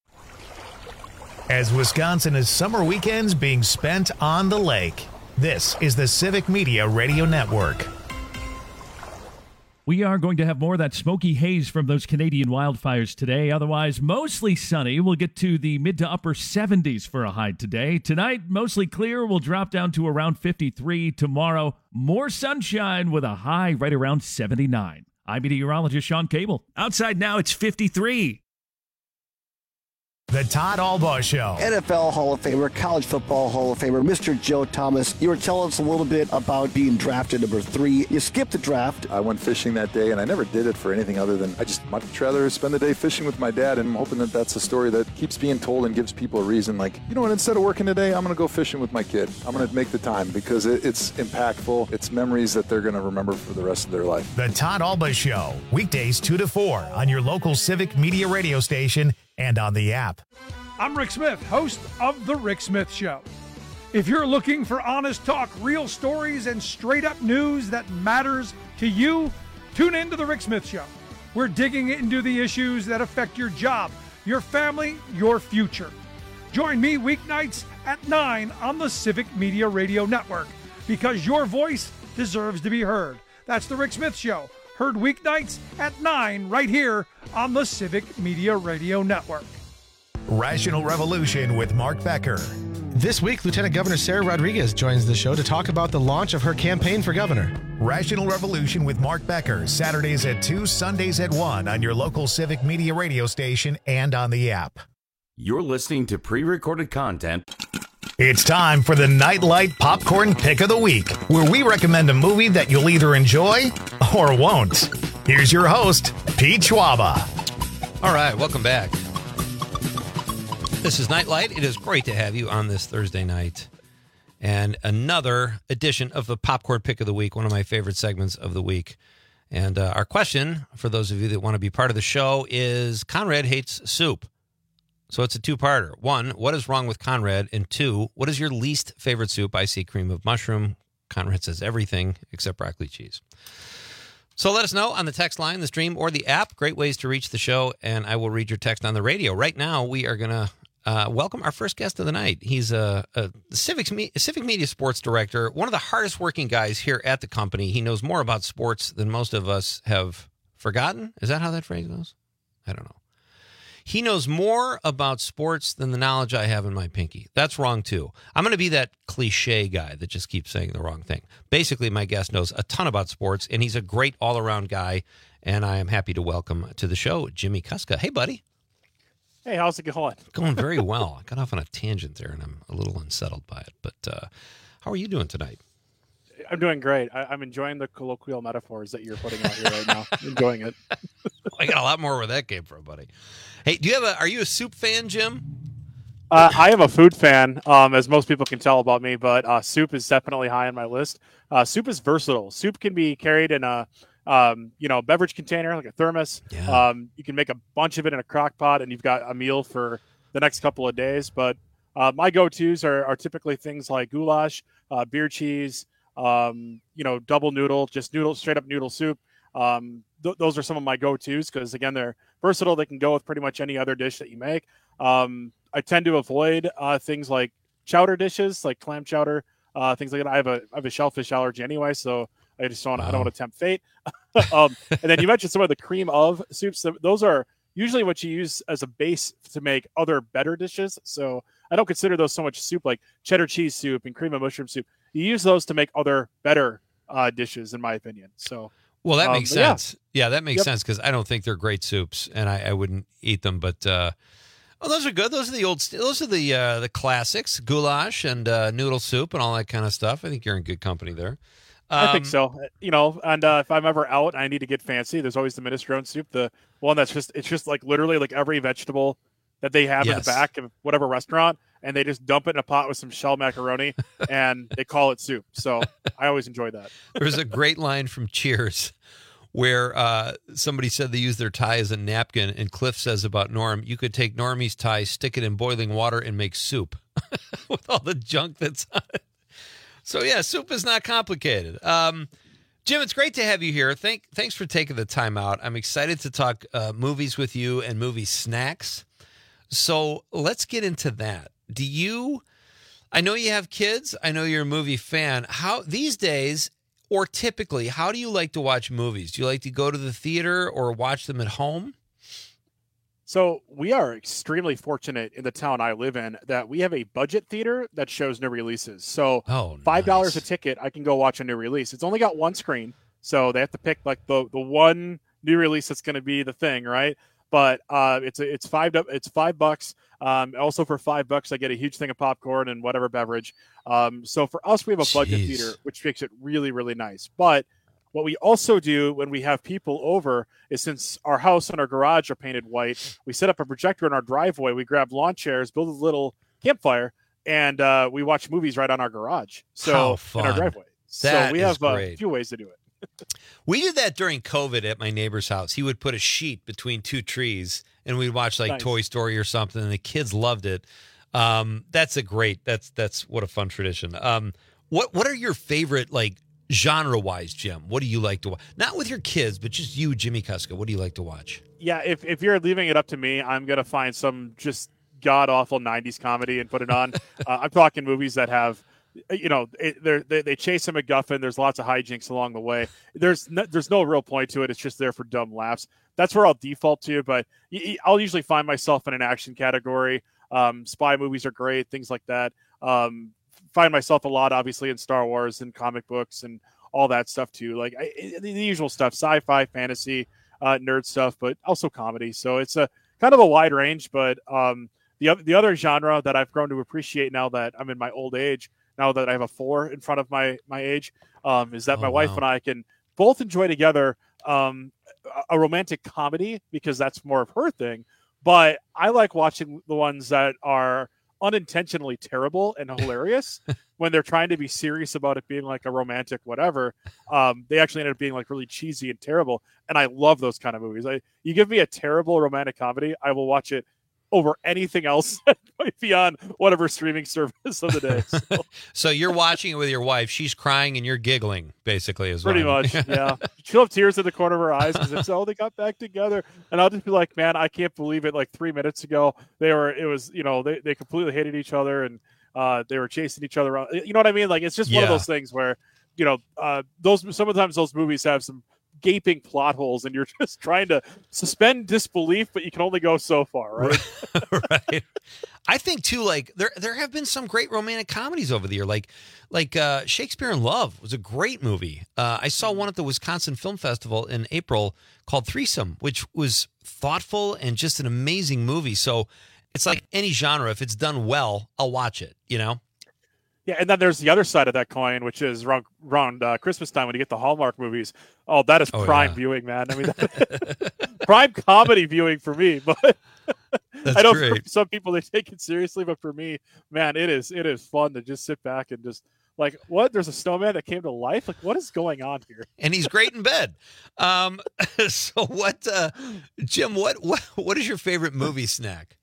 As Wisconsin is summer weekends being spent on the lake, this is the Civic Media Radio Network. We are going to have more of that smoky haze from those Canadian wildfires today. Otherwise, mostly sunny. We'll get to the mid to upper seventies for a high today. Tonight, mostly clear. We'll drop down to around fifty-three. Tomorrow, more sunshine with a high right around seventy-nine. I'm meteorologist Sean Cable. Outside now, it's fifty-three. The Todd Albaugh Show. N F L Hall of Famer, College Football Hall of Famer, Mister Joe Thomas. You were telling us a little bit about being drafted number three. You skipped the draft. I went fishing that day, and I never did it for anything other than I just much rather spend the day fishing with my dad, and I'm hoping that that's a story that keeps being told and gives people a reason. Like, you know what, instead of working today, I'm going to go fishing with my kid. I'm going to make the time because it, it's impactful. It's memories that they're going to remember for the rest of their life. The Todd Albaugh Show, weekdays two to four on your local Civic Media radio station and on the app. I'm Rick Smith, host of The Rick Smith Show. If you're looking for honest talk, real stories, and straight-up news that matters to you, tune in to The Rick Smith Show. We're digging into the issues that affect your job, your family, your future. Join me weeknights at nine on the Civic Media Radio Network, because your voice deserves to be heard. That's The Rick Smith Show, heard weeknights at nine right here on the Civic Media Radio Network. Rational Revolution with Mark Becker. This week, Lieutenant Governor Sarah Rodriguez joins the show to talk about the launch of her campaign for governor. Rational Revolution with Mark Becker, Saturdays at two, Sundays at one on your local Civic Media radio station and on the app. You're listening to pre-recorded content It's time for the Nightlight Popcorn Pick of the Week, where we recommend a movie that you'll either enjoy or won't. Here's your host, Pete Schwaba. All right, welcome back. This is Nightlight. It is great to have you on this Thursday night. And another edition of the Popcorn Pick of the Week, one of my favorite segments of the week. And uh, our question, for those of you that want to be part of the show, is Conrad hates soup. So it's a two-parter. One, what is wrong with Conrad? And two, what is your least favorite soup? I see cream of mushroom. Conrad says everything except broccoli cheese. So let us know on the text line, the stream, or the app. Great ways to reach the show, and I will read your text on the radio. Right now, we are going to uh, welcome our first guest of the night. He's a, a Civic, a Civic Media Sports Director, one of the hardest working guys here at the company. He knows more about sports than most of us have forgotten. Is that how that phrase goes? I don't know. He knows more about sports than the knowledge I have in my pinky. That's wrong, too. I'm going to be that cliche guy that just keeps saying the wrong thing. Basically, my guest knows a ton about sports, and he's a great all-around guy, and I am happy to welcome to the show Jimmy Kuska. Hey, buddy. Hey, how's it going? Going very well. I got off on a tangent there, and I'm a little unsettled by it. But uh, how are you doing tonight? I'm doing great. I, I'm enjoying the colloquial metaphors that you're putting out here right now. Enjoying it. I got a lot more where that came from, buddy. Hey, do you have a? Are you a soup fan, Jim? Uh, I am a food fan, um, as most people can tell about me, but uh, soup is definitely high on my list. Uh, soup is versatile. Soup can be carried in a, um, you know, beverage container like a thermos. Yeah. Um, you can make a bunch of it in a crock pot, and you've got a meal for the next couple of days. But uh, my go-tos are, are typically things like goulash, uh, beer cheese, um, you know, double noodle, just noodle, straight up noodle soup. Um, th- those are some of my go-tos because, again, they're versatile. They can go with pretty much any other dish that you make. Um, I tend to avoid uh, things like chowder dishes, like clam chowder, uh, things like that. I have a I have a shellfish allergy anyway, so I just don't wow. I don't want to tempt fate. um, and then you mentioned some of the cream of soups. Those are usually what you use as a base to make other better dishes. So I don't consider those so much soup, like cheddar cheese soup and cream of mushroom soup. You use those to make other better uh, dishes, in my opinion. So. Well, that um, makes sense. Yeah. yeah, that makes yep. sense because I don't think they're great soups, and I, I wouldn't eat them. But uh, oh, those are good. Those are the old. Those are the uh, the classics: goulash and uh, noodle soup and all that kind of stuff. I think you're in good company there. Um, I think so. You know, and uh, if I'm ever out, and I need to get fancy. There's always the minestrone soup, the one that's just it's just like literally like every vegetable that they have yes. in the back of whatever restaurant, and they just dump it in a pot with some shell macaroni, and they call it soup. So I always enjoy that. There's a great line from Cheers where uh, somebody said they use their tie as a napkin, and Cliff says about Norm, you could take Normie's tie, stick it in boiling water, and make soup with all the junk that's on it. So, yeah, soup is not complicated. Um, Jim, it's great to have you here. Thank, thanks for taking the time out. I'm excited to talk uh, movies with you and movie snacks. So let's get into that. Do you, I know you have kids. I know you're a movie fan. How these days, or typically, how do you like to watch movies? Do you like to go to the theater or watch them at home? So we are extremely fortunate in the town I live in that we have a budget theater that shows new releases. So oh, five dollars nice. a ticket, I can go watch a new release. It's only got one screen, so they have to pick like the, the one new release that's going to be the thing, right? But uh, it's a, it's five it's five bucks. Um, also for five bucks, I get a huge thing of popcorn and whatever beverage. Um, so for us, we have a budget Jeez. theater, which makes it really really nice. But what we also do when we have people over is, since our house and our garage are painted white, we set up a projector in our driveway. We grab lawn chairs, build a little campfire, and uh, we watch movies right on our garage. So in our driveway. That so we is have uh, great. a few ways to do it. We did that during COVID at my neighbor's house. He would put a sheet between two trees, and we'd watch like Nice. Toy Story or something, and the kids loved it. Um, that's a great. That's that's what a fun tradition. Um, what what are your favorite like genre wise, Jim? What do you like to watch? Not with your kids, but just you, Jimmy Kuska. What do you like to watch? Yeah, if if you're leaving it up to me, I'm gonna find some just god awful nineties comedy and put it on. uh, I'm talking movies that have, you know, it, they they chase a MacGuffin. There's lots of hijinks along the way. There's no, there's no real point to it. It's just there for dumb laughs. That's where I'll default to. But I'll usually find myself in an action category. Um, spy movies are great, things like that. Um, find myself a lot, obviously, in Star Wars and comic books and all that stuff too. Like I, the usual stuff, sci-fi, fantasy, uh, nerd stuff, but also comedy. So it's a kind of a wide range. But um, the other the other genre that I've grown to appreciate now that I'm in my old age, now that I have a four in front of my my age, um, is that Oh, my wife wow. and I can both enjoy together um, a a romantic comedy because that's more of her thing. But I like watching the ones that are unintentionally terrible and hilarious when they're trying to be serious about it being like a romantic whatever. Um, they actually end up being like really cheesy and terrible. And I love those kind of movies. I, you give me a terrible romantic comedy, I will watch it over anything else beyond whatever streaming service of the day. So, So you're watching it with your wife. She's crying and you're giggling, basically, as pretty well. much, yeah. She'll have tears in the corner of her eyes because it's, oh, they got back together. And I'll just be like, man, I can't believe it. Like three minutes ago, they were, it was, you know, they, they completely hated each other and uh, they were chasing each other around. You know what I mean? Like, it's just one of Yeah. those things where, you know, uh, those, sometimes those movies have some gaping plot holes and you're just trying to suspend disbelief, but you can only go so far, right? Right. I think too, like there there have been some great romantic comedies over the year, like like uh, Shakespeare in Love was a great movie. Uh, I saw one at the Wisconsin Film Festival in April called Threesome, which was thoughtful and just an amazing movie. So it's like any genre, if it's done well, I'll watch it. You know. Yeah, and then there's the other side of that coin, which is around, around uh, Christmas time when you get the Hallmark movies. Oh, that is Oh, prime yeah. viewing, man. I mean, prime comedy viewing for me. But That's I know great. for some people they take it seriously, but for me, man, it is it is fun to just sit back and just like, what? There's a snowman that came to life. Like, what is going on here? And he's great in bed. Um, so what, uh, Jim? What what what is your favorite movie snack?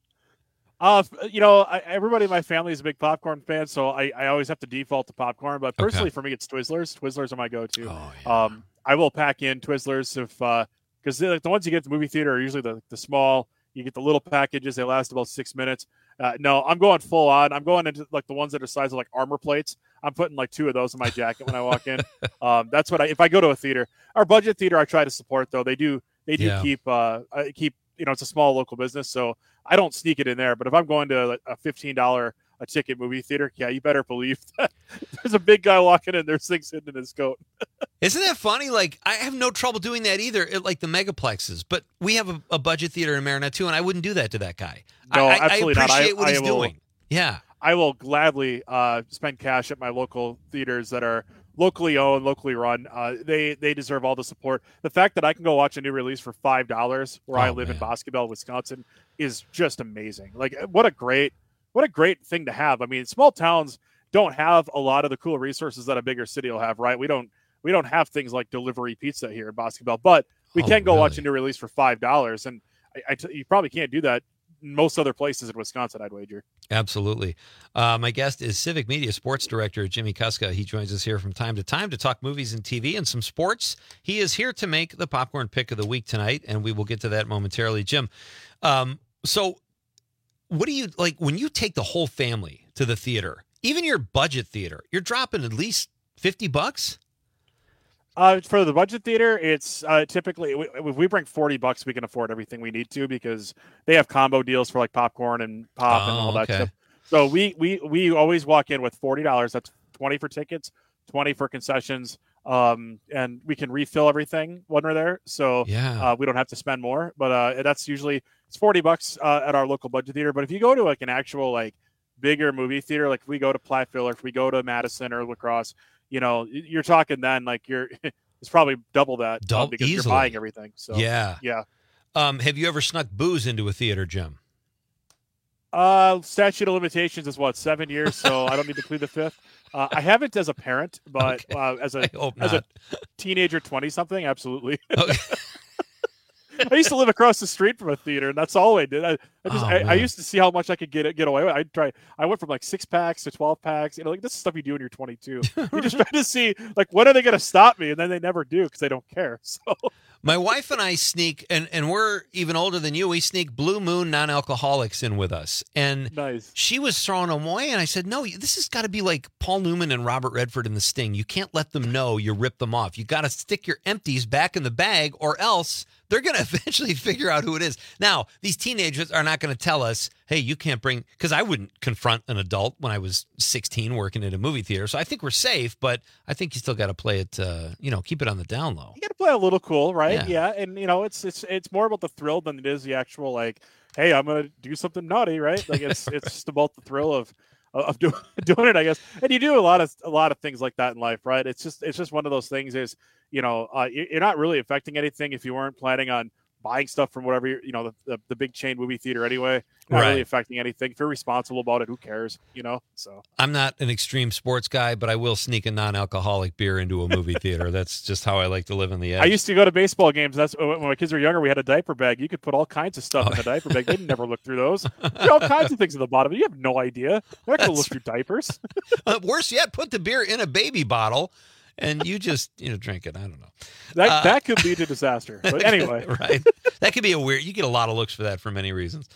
Uh, you know, I, everybody in my family is a big popcorn fan, so I, I always have to default to popcorn. But personally, Okay. for me, it's Twizzlers. Twizzlers are my go-to. Oh, Um, I will pack in Twizzlers if because like the ones you get at the movie theater are usually the, the small. You get the little packages; they last about six minutes. Uh, no, I'm going full on. I'm going into like the ones that are size of like armor plates. I'm putting like two of those in my jacket when I walk in. Um, that's what I if I go to a theater. Our budget theater, I try to support though. They do they do Yeah. keep uh I keep you know it's a small local business, so I don't sneak it in there. But if I'm going to like, a fifteen dollar a ticket movie theater, yeah, you better believe that there's a big guy walking in. There's things hidden in his coat. Isn't that funny? Like, I have no trouble doing that either, at, like the megaplexes. But we have a, a budget theater in Marinette, too, and I wouldn't do that to that guy. No, I, I- absolutely I not. I- appreciate what I he's will- doing. Yeah. I will gladly uh, spend cash at my local theaters that are locally owned, locally run. Uh, they they deserve all the support. The fact that I can go watch a new release for five dollars where I Oh, live in man. Boscobel, Wisconsin, is just amazing. Like, what a great what a great thing to have. I mean, small towns don't have a lot of the cool resources that a bigger city will have, right? We don't we don't have things like delivery pizza here in Boscobel, but we Oh, can go watch a really? new release for five dollars, and I, I t- you probably can't do that in most other places in Wisconsin, I'd wager. Absolutely. Uh, my guest is Civic Media Sports Director Jimmy Kuska. He joins us here from time to time to talk movies and T V and some sports. He is here to make the popcorn pick of the week tonight, and we will get to that momentarily. Jim, um, so what do you like when you take the whole family to the theater, even your budget theater? You're dropping at least fifty bucks. Uh, for the budget theater, it's uh, typically we- if we bring forty bucks, we can afford everything we need to because they have combo deals for like popcorn and pop and Oh, all that okay. stuff. So we we we always walk in with forty dollars. That's twenty for tickets, twenty for concessions, um, and we can refill everything when we're there. So Yeah. uh, we don't have to spend more. But uh, that's usually it's forty bucks uh, at our local budget theater. But if you go to like an actual like bigger movie theater, like if we go to Platteville or if we go to Madison or La Crosse, you know, y- you're talking then like you're it's probably double that uh, Double- because easily. you're buying everything. So Yeah. yeah. Um, have you ever snuck booze into a theater, Jim? Uh, statute of limitations is what seven years, so I don't need to plead the fifth. Uh, I haven't as a parent, but uh, as a I hope as not. a teenager, twenty something, absolutely. I used to live across the street from a theater, and that's all I did. I, I just Oh, I, I man. used to see how much I could get get away with. I try. I went from like six packs to twelve packs. You know, like this is stuff you do when you're twenty-two. You just try to see like when are they going to stop me, and then they never do because they don't care. So My wife and I sneak, and, and we're even older than you. We sneak Blue Moon non-alcoholics in with us, and nice. She was throwing them away, and I said, "No, this has got to be like Paul Newman and Robert Redford in The Sting. You can't let them know you rip them off. You got to stick your empties back in the bag, or else they're going to eventually figure out who it is." Now, these teenagers are not going to tell us, hey, you can't bring, because I wouldn't confront an adult when I was sixteen working at a movie theater. So I think we're safe, but I think you still got to play it, uh, you know, keep it on the down low. You got to play a little cool, right? Yeah. Yeah. And, you know, it's, it's, it's more about the thrill than it is the actual, like, hey, I'm going to do something naughty, right? Like it's, it's just about the thrill of, of doing, doing it, I guess. And you do a lot of, a lot of things like that in life, right? It's just, it's just one of those things is, you know, uh, you're not really affecting anything if you weren't planning on buying stuff from whatever, you know, the, the, the big chain movie theater anyway, not Right. really affecting anything. If you're responsible about it, who cares, you know? So I'm not an extreme sports guy, but I will sneak a non-alcoholic beer into a movie theater. That's just how I like to live in the edge. I used to go to baseball games. That's when my kids were younger. We had a diaper bag. You could put all kinds of stuff Oh. in the diaper bag. They'd never look through those. There are all kinds of things at the bottom. You have no idea. They're not going to look through diapers. uh, worse yet, put the beer in a baby bottle and you just, you know, drink it. I don't know. That Uh, that could lead to disaster. But anyway, right? That could be a weird. You get a lot of looks for that for many reasons.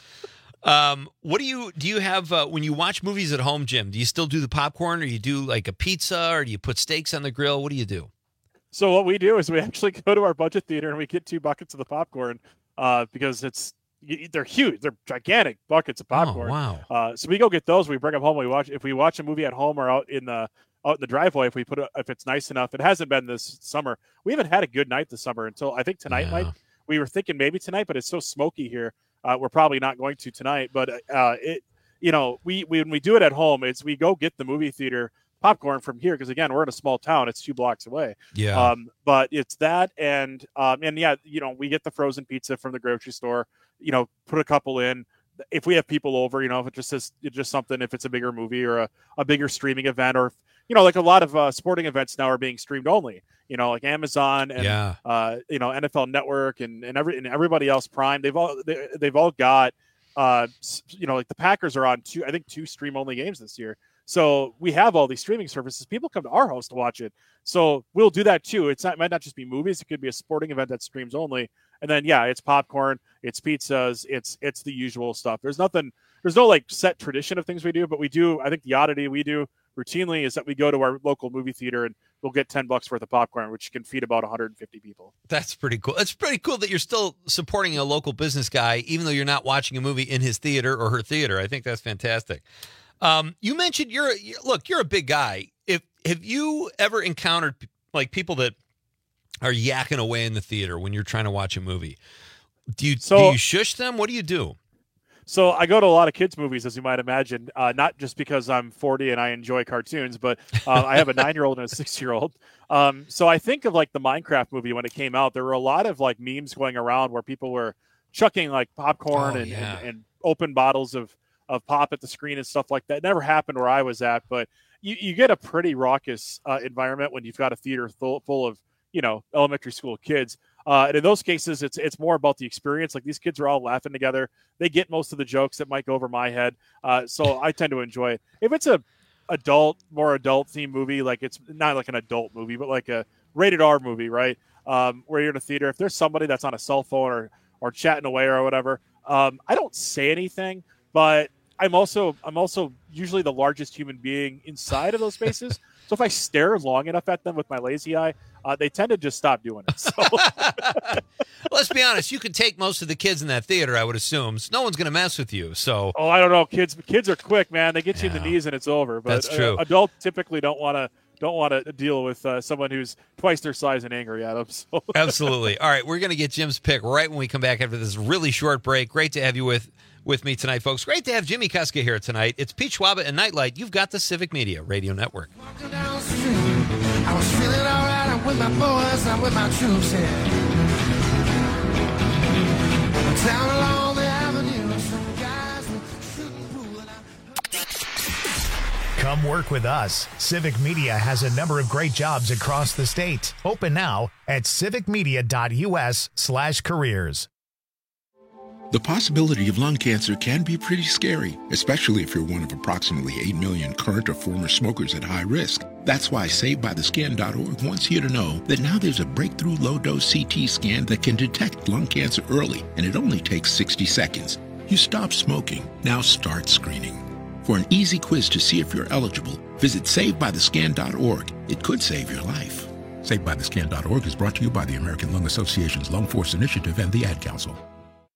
Um, what do you do? You have uh, when you watch movies at home, Jim? Do you still do the popcorn, or you do like a pizza, or do you put steaks on the grill? What do you do? So what we do is we actually go to our budget theater and we get two buckets of the popcorn uh, because it's they're huge, they're gigantic buckets of popcorn. Oh, wow. Uh, so we go get those. We bring them home. We watch if we watch a movie at home or out in the out in the driveway. If we put it, if it's nice enough, it hasn't been this summer. We haven't had a good night this summer until I think tonight Yeah. might. We were thinking maybe tonight, but it's so smoky here. Uh, we're probably not going to tonight. But uh, it, you know, we, we when we do it at home, it's we go get the movie theater popcorn from here because again, we're in a small town. It's two blocks away. Yeah. Um, but it's that and um, and yeah, you know, we get the frozen pizza from the grocery store. You know, put a couple in. If we have people over, you know, if it just is it's just something, if it's a bigger movie or a, a bigger streaming event, or you know, like a lot of uh, sporting events now are being streamed only. You know, like Amazon and Yeah. uh, you know, N F L Network and and every and everybody else Prime. They've all they, they've all got uh, s- you know, like the Packers are on two, I think two stream only games this year. So we have all these streaming services. People come to our house to watch it. So we'll do that too. It's not it might not just be movies. It could be a sporting event that streams only. And then yeah, it's popcorn, it's pizzas, it's it's the usual stuff. There's nothing. There's no like set tradition of things we do, but we do. I think the oddity we do routinely is that we go to our local movie theater and we'll get ten bucks worth of popcorn, which can feed about one hundred fifty people. That's pretty cool. It's pretty cool that you're still supporting a local business guy, even though you're not watching a movie in his theater or her theater. I think that's fantastic. Um, you mentioned you're, you're look, you're a big guy. If have you ever encountered like people that are yakking away in the theater when you're trying to watch a movie? Do you So- do you shush them? What do you do? So I go to a lot of kids' movies, as you might imagine, uh, not just because I'm forty and I enjoy cartoons, but uh, I have a nine-year-old and a six-year-old. Um, so I think of like the Minecraft movie when it came out. There were a lot of like memes going around where people were chucking like popcorn Oh, and, yeah. and, and open bottles of, of pop at the screen and stuff like that. It never happened where I was at, but you, you get a pretty raucous uh, environment when you've got a theater full, full of, you know, elementary school kids. Uh, and in those cases, it's it's more about the experience. Like these kids are all laughing together. They get most of the jokes that might go over my head. Uh, so I tend to enjoy it. If it's a adult, more adult themed movie, like it's not like an adult movie, but like a rated R movie, right? Um, where you're in a theater. If there's somebody that's on a cell phone or or chatting away or whatever, um, I don't say anything. But I'm also I'm also usually the largest human being inside of those spaces. So if I stare long enough at them with my lazy eye, uh, they tend to just stop doing it. So Let's be honest. You could take most of the kids in that theater, I would assume. So no one's going to mess with you. So oh, I don't know. Kids kids are quick, man. They get you in the knees and it's over. But That's true. Uh, adults typically don't want to don't want to deal with uh, someone who's twice their size and angry at them. So. Absolutely. All right, we're going to get Jim's pick right when we come back after this really short break. Great to have you with with me tonight, folks. Great to have Jimmy Kuska here tonight. It's Pete Schwaba and Nightlight. You've got the Civic Media Radio Network. I was feeling alright. I'm with my boys. I'm with my troops here. Down along the avenue, some guys were shooting pool. And I... Come work with us. Civic Media has a number of great jobs across the state. Open now at civicmedia.us slash careers. The possibility of lung cancer can be pretty scary, especially if you're one of approximately eight million current or former smokers at high risk. That's why Saved By The Scan dot org wants you to know that now there's a breakthrough low-dose C T scan that can detect lung cancer early, and it only takes sixty seconds. You stop smoking, now start screening. For an easy quiz to see if you're eligible, visit Saved By The Scan dot org. It could save your life. Saved By The Scan dot org is brought to you by the American Lung Association's Lung Force Initiative and the Ad Council.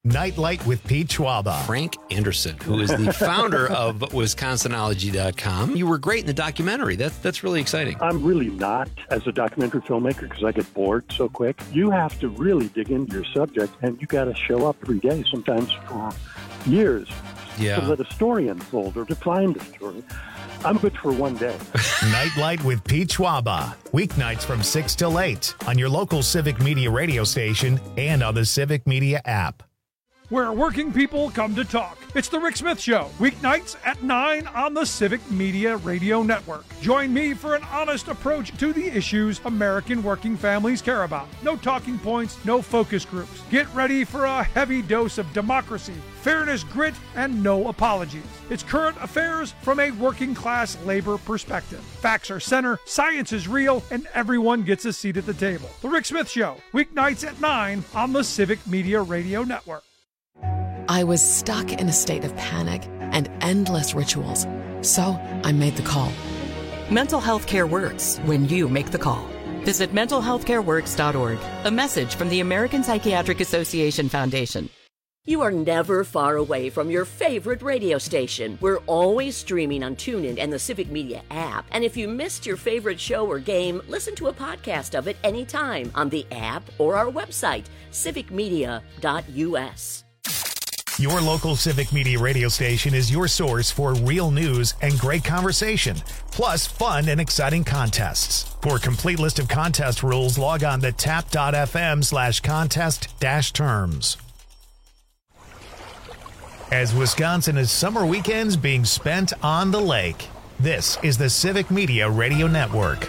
Nightlight with Pete Schwaba. Frank Anderson, who is the founder of Wisconsin ology dot com. You were great in the documentary. That, that's really exciting. I'm really not as a documentary filmmaker because I get bored so quick. You have to really dig into your subject, and you got to show up every day, sometimes for years, yeah. to let a story unfold or to find a story. I'm good for one day. Nightlight with Pete Schwaba. Weeknights from six till eight on your local Civic Media radio station and on the Civic Media app. Where working people come to talk. It's the Rick Smith Show, weeknights at nine on the Civic Media Radio Network. Join me for an honest approach to the issues American working families care about. No talking points, no focus groups. Get ready for a heavy dose of democracy, fairness, grit, and no apologies. It's current affairs from a working class labor perspective. Facts are center, science is real, and everyone gets a seat at the table. The Rick Smith Show, weeknights at nine on the Civic Media Radio Network. I was stuck in a state of panic and endless rituals, so I made the call. Mental health care works when you make the call. Visit mental health care works dot org. A message from the American Psychiatric Association Foundation. You are never far away from your favorite radio station. We're always streaming on TuneIn and the Civic Media app. And if you missed your favorite show or game, listen to a podcast of it anytime on the app or our website, civic media dot u s. Your local Civic Media radio station is your source for real news and great conversation, plus fun and exciting contests. For a complete list of contest rules, log on to tap dot f m slash contest dash terms. As Wisconsin is summer weekends being spent on the lake, this is the Civic Media Radio Network.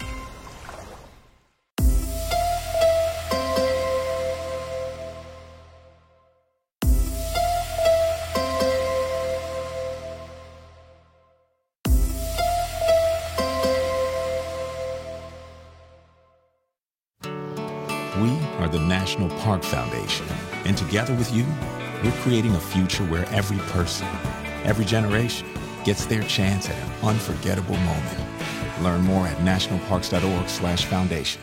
We are the National Park Foundation, and together with you, we're creating a future where every person, every generation, gets their chance at an unforgettable moment. Learn more at national parks dot org slash foundation.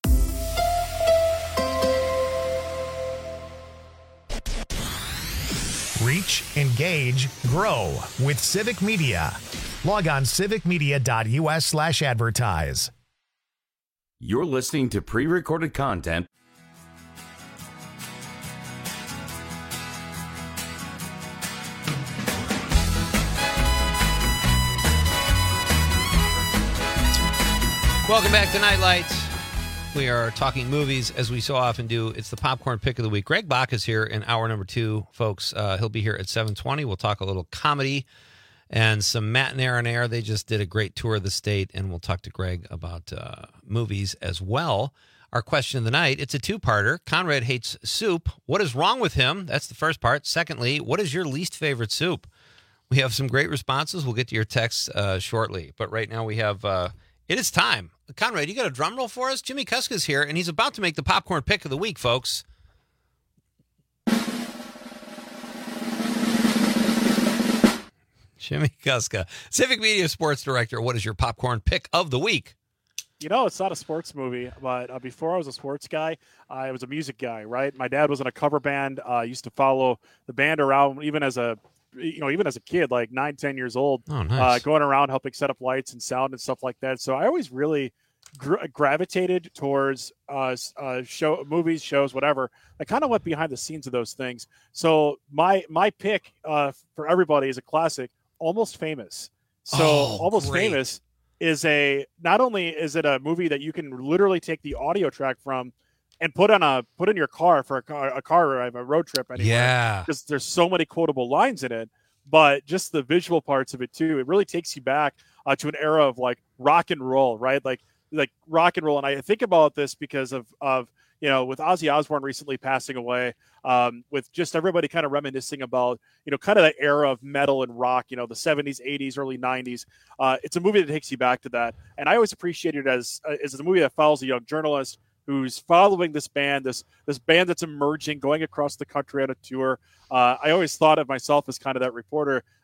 Reach, engage, grow with Civic Media. Log on civic media dot u s slash advertise. You're listening to pre-recorded content. Welcome back to Nightlight. We are talking movies, as we so often do. It's the popcorn pick of the week. Greg Bach is here in hour number two, folks. Uh, he'll be here at seven twenty. We'll talk a little comedy and some matinee on air. They just did a great tour of the state, and we'll talk to Greg about uh, movies as well. Our question of the night, it's a two-parter. Conrad hates soup. What is wrong with him? That's the first part. Secondly, what is your least favorite soup? We have some great responses. We'll get to your texts uh, shortly. But right now we have, uh, it is time. Conrad, you got a drum roll for us? Jimmy Kuska's here, and he's about to make the popcorn pick of the week, folks. Jimmy Kuska, Civic Media Sports Director. What is your popcorn pick of the week? You know, it's not a sports movie, but uh, before I was a sports guy, I was a music guy, right? My dad was in a cover band. I uh, used to follow the band around, even as a, you know, even as a kid, like nine, ten years old, oh, nice. uh, going around helping set up lights and sound and stuff like that. So I always really gra- gravitated towards uh, uh, show movies, shows, whatever. I kind of went behind the scenes of those things. So my my pick uh, for everybody is a classic. Almost Famous. So oh, Almost great. Famous is a, not only is it a movie that you can literally take the audio track from and put on a, put in your car for a car, a car drive, a road trip anywhere. Yeah. Because there's so many quotable lines in it, but just the visual parts of it too. It really takes you back uh, to an era of like rock and roll, right? Like, like rock and roll. And I think about this because of, of, you know, with Ozzy Osbourne recently passing away, um, with just everybody kind of reminiscing about, you know, kind of that era of metal and rock, you know, the seventies, eighties, early nineties. Uh, it's a movie that takes you back to that. And I always appreciate it as, uh, as a movie that follows a young journalist who's following this band, this this band that's emerging, going across the country on a tour. Uh, I always thought of myself as kind of that reporter.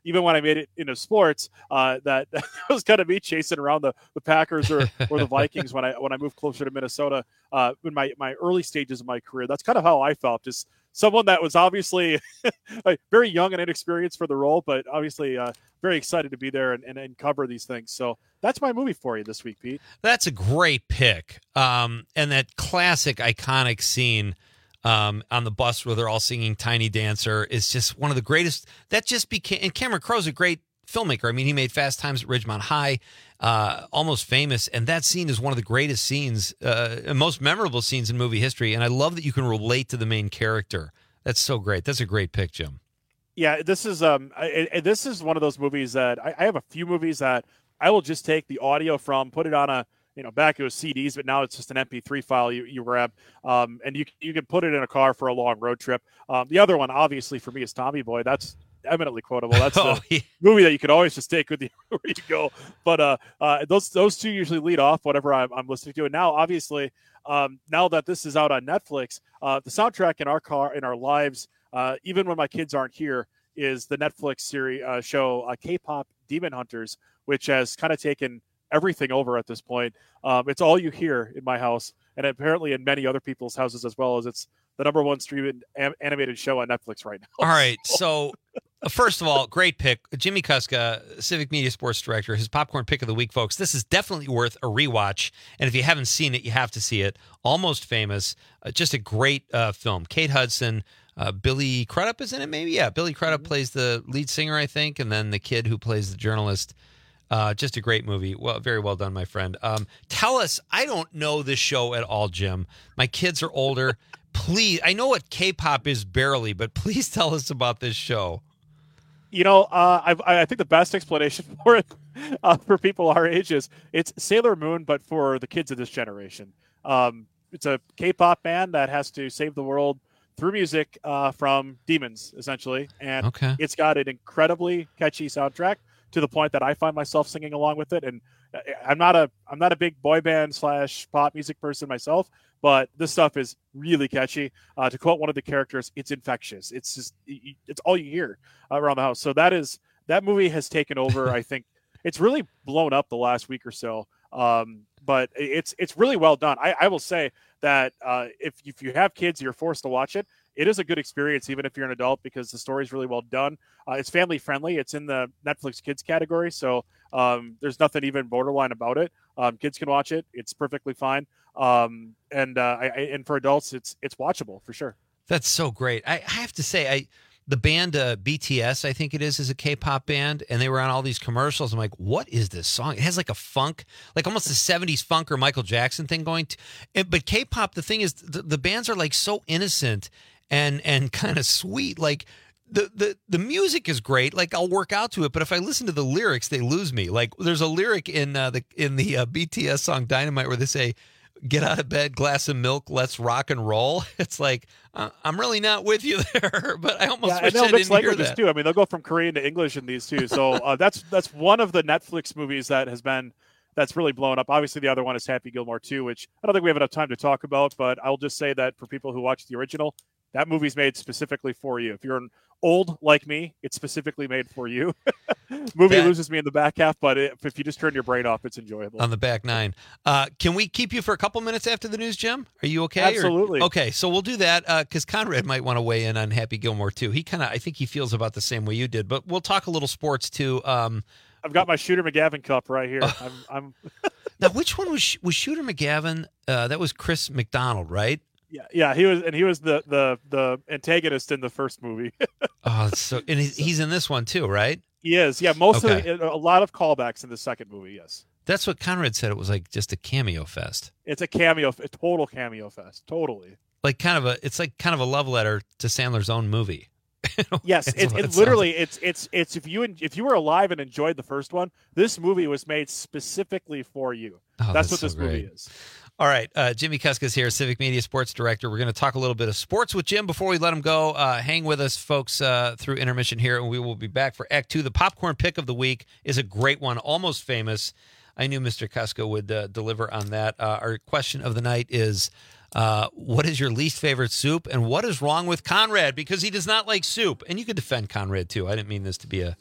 even when I made it into sports, uh, that, that was kind of me chasing around the, the Packers or, or the Vikings when I when I moved closer to Minnesota uh, in my, my early stages of my career. That's kind of how I felt, just someone that was obviously like very young and inexperienced for the role, but obviously uh, very excited to be there and, and, and cover these things. So that's my movie for you this week, Pete. That's a great pick. Um, and that classic, iconic scene um, on the bus where they're all singing Tiny Dancer is just one of the greatest. That just became, and Cameron Crowe's a great filmmaker. I mean, he made Fast Times at Ridgemont High, uh, Almost Famous, and that scene is one of the greatest scenes, uh, and most memorable scenes in movie history. And I love that you can relate to the main character. That's so great. That's a great pick, Jim. Yeah, this is um, I, I, this is one of those movies that I, I have a few movies that I will just take the audio from, put it on a, you know, back it was C Ds, but now it's just an M P three file you, you grab, um, and you you can put it in a car for a long road trip. Um, the other one, obviously, for me is Tommy Boy. That's eminently quotable. That's the oh, yeah. movie that you could always just take with you where you go. But uh, uh, those those two usually lead off whatever I'm, I'm listening to. And now, obviously, um, now that this is out on Netflix, uh, the soundtrack in our car, in our lives, uh, even when my kids aren't here, is the Netflix series uh, show uh, K-pop Demon Hunters, which has kind of taken everything over at this point. Um, it's all you hear in my house, and apparently in many other people's houses as well, as it's the number one streamed am- animated show on Netflix right now. All right, so first of all, great pick. Jimmy Kuska, Civic Media Sports Director, his popcorn pick of the week, folks. This is definitely worth a rewatch, and if you haven't seen it, you have to see it. Almost Famous, uh, just a great uh, film. Kate Hudson, uh, Billy Crudup is in it, maybe? Yeah, Billy Crudup mm-hmm. plays the lead singer, I think, and then the kid who plays the journalist. Uh, just a great movie. Well, very well done, my friend. Um, tell us, I don't know this show at all, Jim. My kids are older. Please, I know what K-pop is barely, but please tell us about this show. You know, uh, I, I think the best explanation for it uh, for people our age is it's Sailor Moon, but for the kids of this generation. Um, it's a K-pop band that has to save the world through music uh, from demons, essentially. And okay. It's got an incredibly catchy soundtrack, to the point that I find myself singing along with it. And I'm not a I'm not a big boy band slash pop music person myself, but this stuff is really catchy. Uh, to quote one of the characters, it's infectious. It's just it's all you hear around the house. So that is that movie has taken over. I think it's really blown up the last week or so. Um, but it's it's really well done. I, I will say that uh, if if you have kids, you're forced to watch it. It is a good experience, even if you're an adult, because the story is really well done. Uh, it's family friendly. It's in the Netflix kids category, so um, there's nothing even borderline about it. Um, kids can watch it; it's perfectly fine. Um, and uh, I, I, and for adults, it's it's watchable for sure. That's so great. I, I have to say, I the band uh, B T S, I think it is, is a K-pop band, and they were on all these commercials. I'm like, what is this song? It has like a funk, like almost a seventies funk or Michael Jackson thing going. To, and, but K-pop, the thing is, the, the bands are like so innocent and and kind of sweet. Like the, the the music is great. Like I'll work out to it, but if I listen to the lyrics, they lose me. Like there's a lyric in uh, the in the uh, B T S song Dynamite where they say, "Get out of bed, glass of milk, let's rock and roll." It's like uh, I'm really not with you there, but I almost yeah, wish and I didn't hear languages that. too. I mean, they'll go from Korean to English in these too. So uh, that's that's one of the Netflix movies that has been. That's really blown up. Obviously, the other one is Happy Gilmore two, which I don't think we have enough time to talk about, but I'll just say that for people who watch the original, that movie's made specifically for you. If you're an old like me, it's specifically made for you. Movie that, loses me in the back half, but it, if you just turn your brain off, it's enjoyable. On the back nine. Uh, can we keep you for a couple minutes after the news, Jim? Are you okay? Absolutely. Or, okay, so we'll do that because uh, Conrad might want to weigh in on Happy Gilmore too. He kind of, I think he feels about the same way you did, but we'll talk a little sports too. Um, I've got my Shooter McGavin cup right here. I'm, I'm now, which one was was Shooter McGavin? Uh, that was Chris McDonald, right? Yeah, yeah, he was, and he was the the the antagonist in the first movie. Oh, so and he's, he's in this one too, right? He is. Yeah, most okay. of the, a lot of callbacks in the second movie. Yes, that's what Conrad said. It was like just a cameo fest. It's a cameo, a total cameo fest, totally. Like kind of a, it's like kind of a love letter to Sandler's own movie. Yes, it's it, it literally it's it's it's if you if you were alive and enjoyed the first one, this movie was made specifically for you. Oh, that's, that's what so this great. movie is. All right, uh, Jimmy Kuska's here, Civic Media Sports Director. We're going to talk a little bit of sports with Jim before we let him go. Uh, hang with us, folks, uh, through intermission here, and we will be back for Act Two. The popcorn pick of the week is a great one, Almost Famous. I knew Mister Kuska would uh, deliver on that. Uh, our question of the night is, uh, what is your least favorite soup, and what is wrong with Conrad? Because he does not like soup. And you could defend Conrad, too. I didn't mean this to be a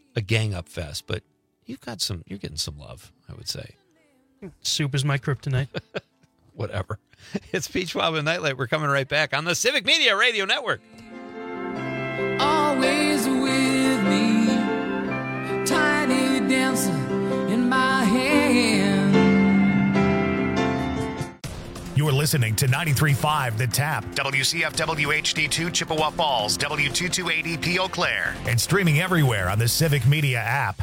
a gang up fest, but you've got some. You're getting some love, I would say. Soup is my kryptonite. Whatever. It's Pete Schwab and Nightlight. We're coming right back on the Civic Media Radio Network. Always with me, tiny dancer in my hand. You're listening to ninety-three point five The Tap, W C F W H D two Chippewa Falls, W two twenty-eight E P Eau Claire, and streaming everywhere on the Civic Media app.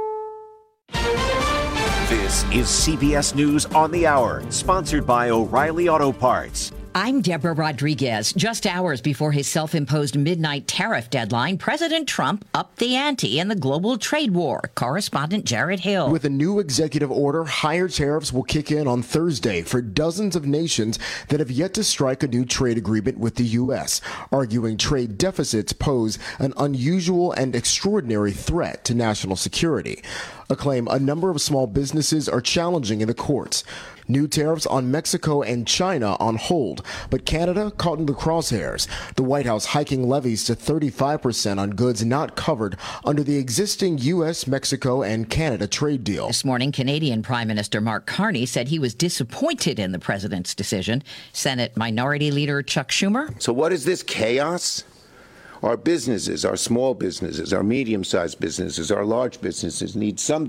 This is C B S News on the Hour, sponsored by O'Reilly Auto Parts. I'm Deborah Rodriguez. Just hours before his self-imposed midnight tariff deadline, President Trump upped the ante in the global trade war. Correspondent Jared Hill. With a new executive order, higher tariffs will kick in on Thursday for dozens of nations that have yet to strike a new trade agreement with the U S, arguing trade deficits pose an unusual and extraordinary threat to national security, a claim a number of small businesses are challenging in the courts. New tariffs on Mexico and China on hold, but Canada caught in the crosshairs. The White House hiking levies to thirty-five percent on goods not covered under the existing U S, Mexico, and Canada trade deal. This morning, Canadian Prime Minister Mark Carney said he was disappointed in the president's decision. Senate Minority Leader Chuck Schumer. So what is this chaos? Our businesses, our small businesses, our medium-sized businesses, our large businesses need some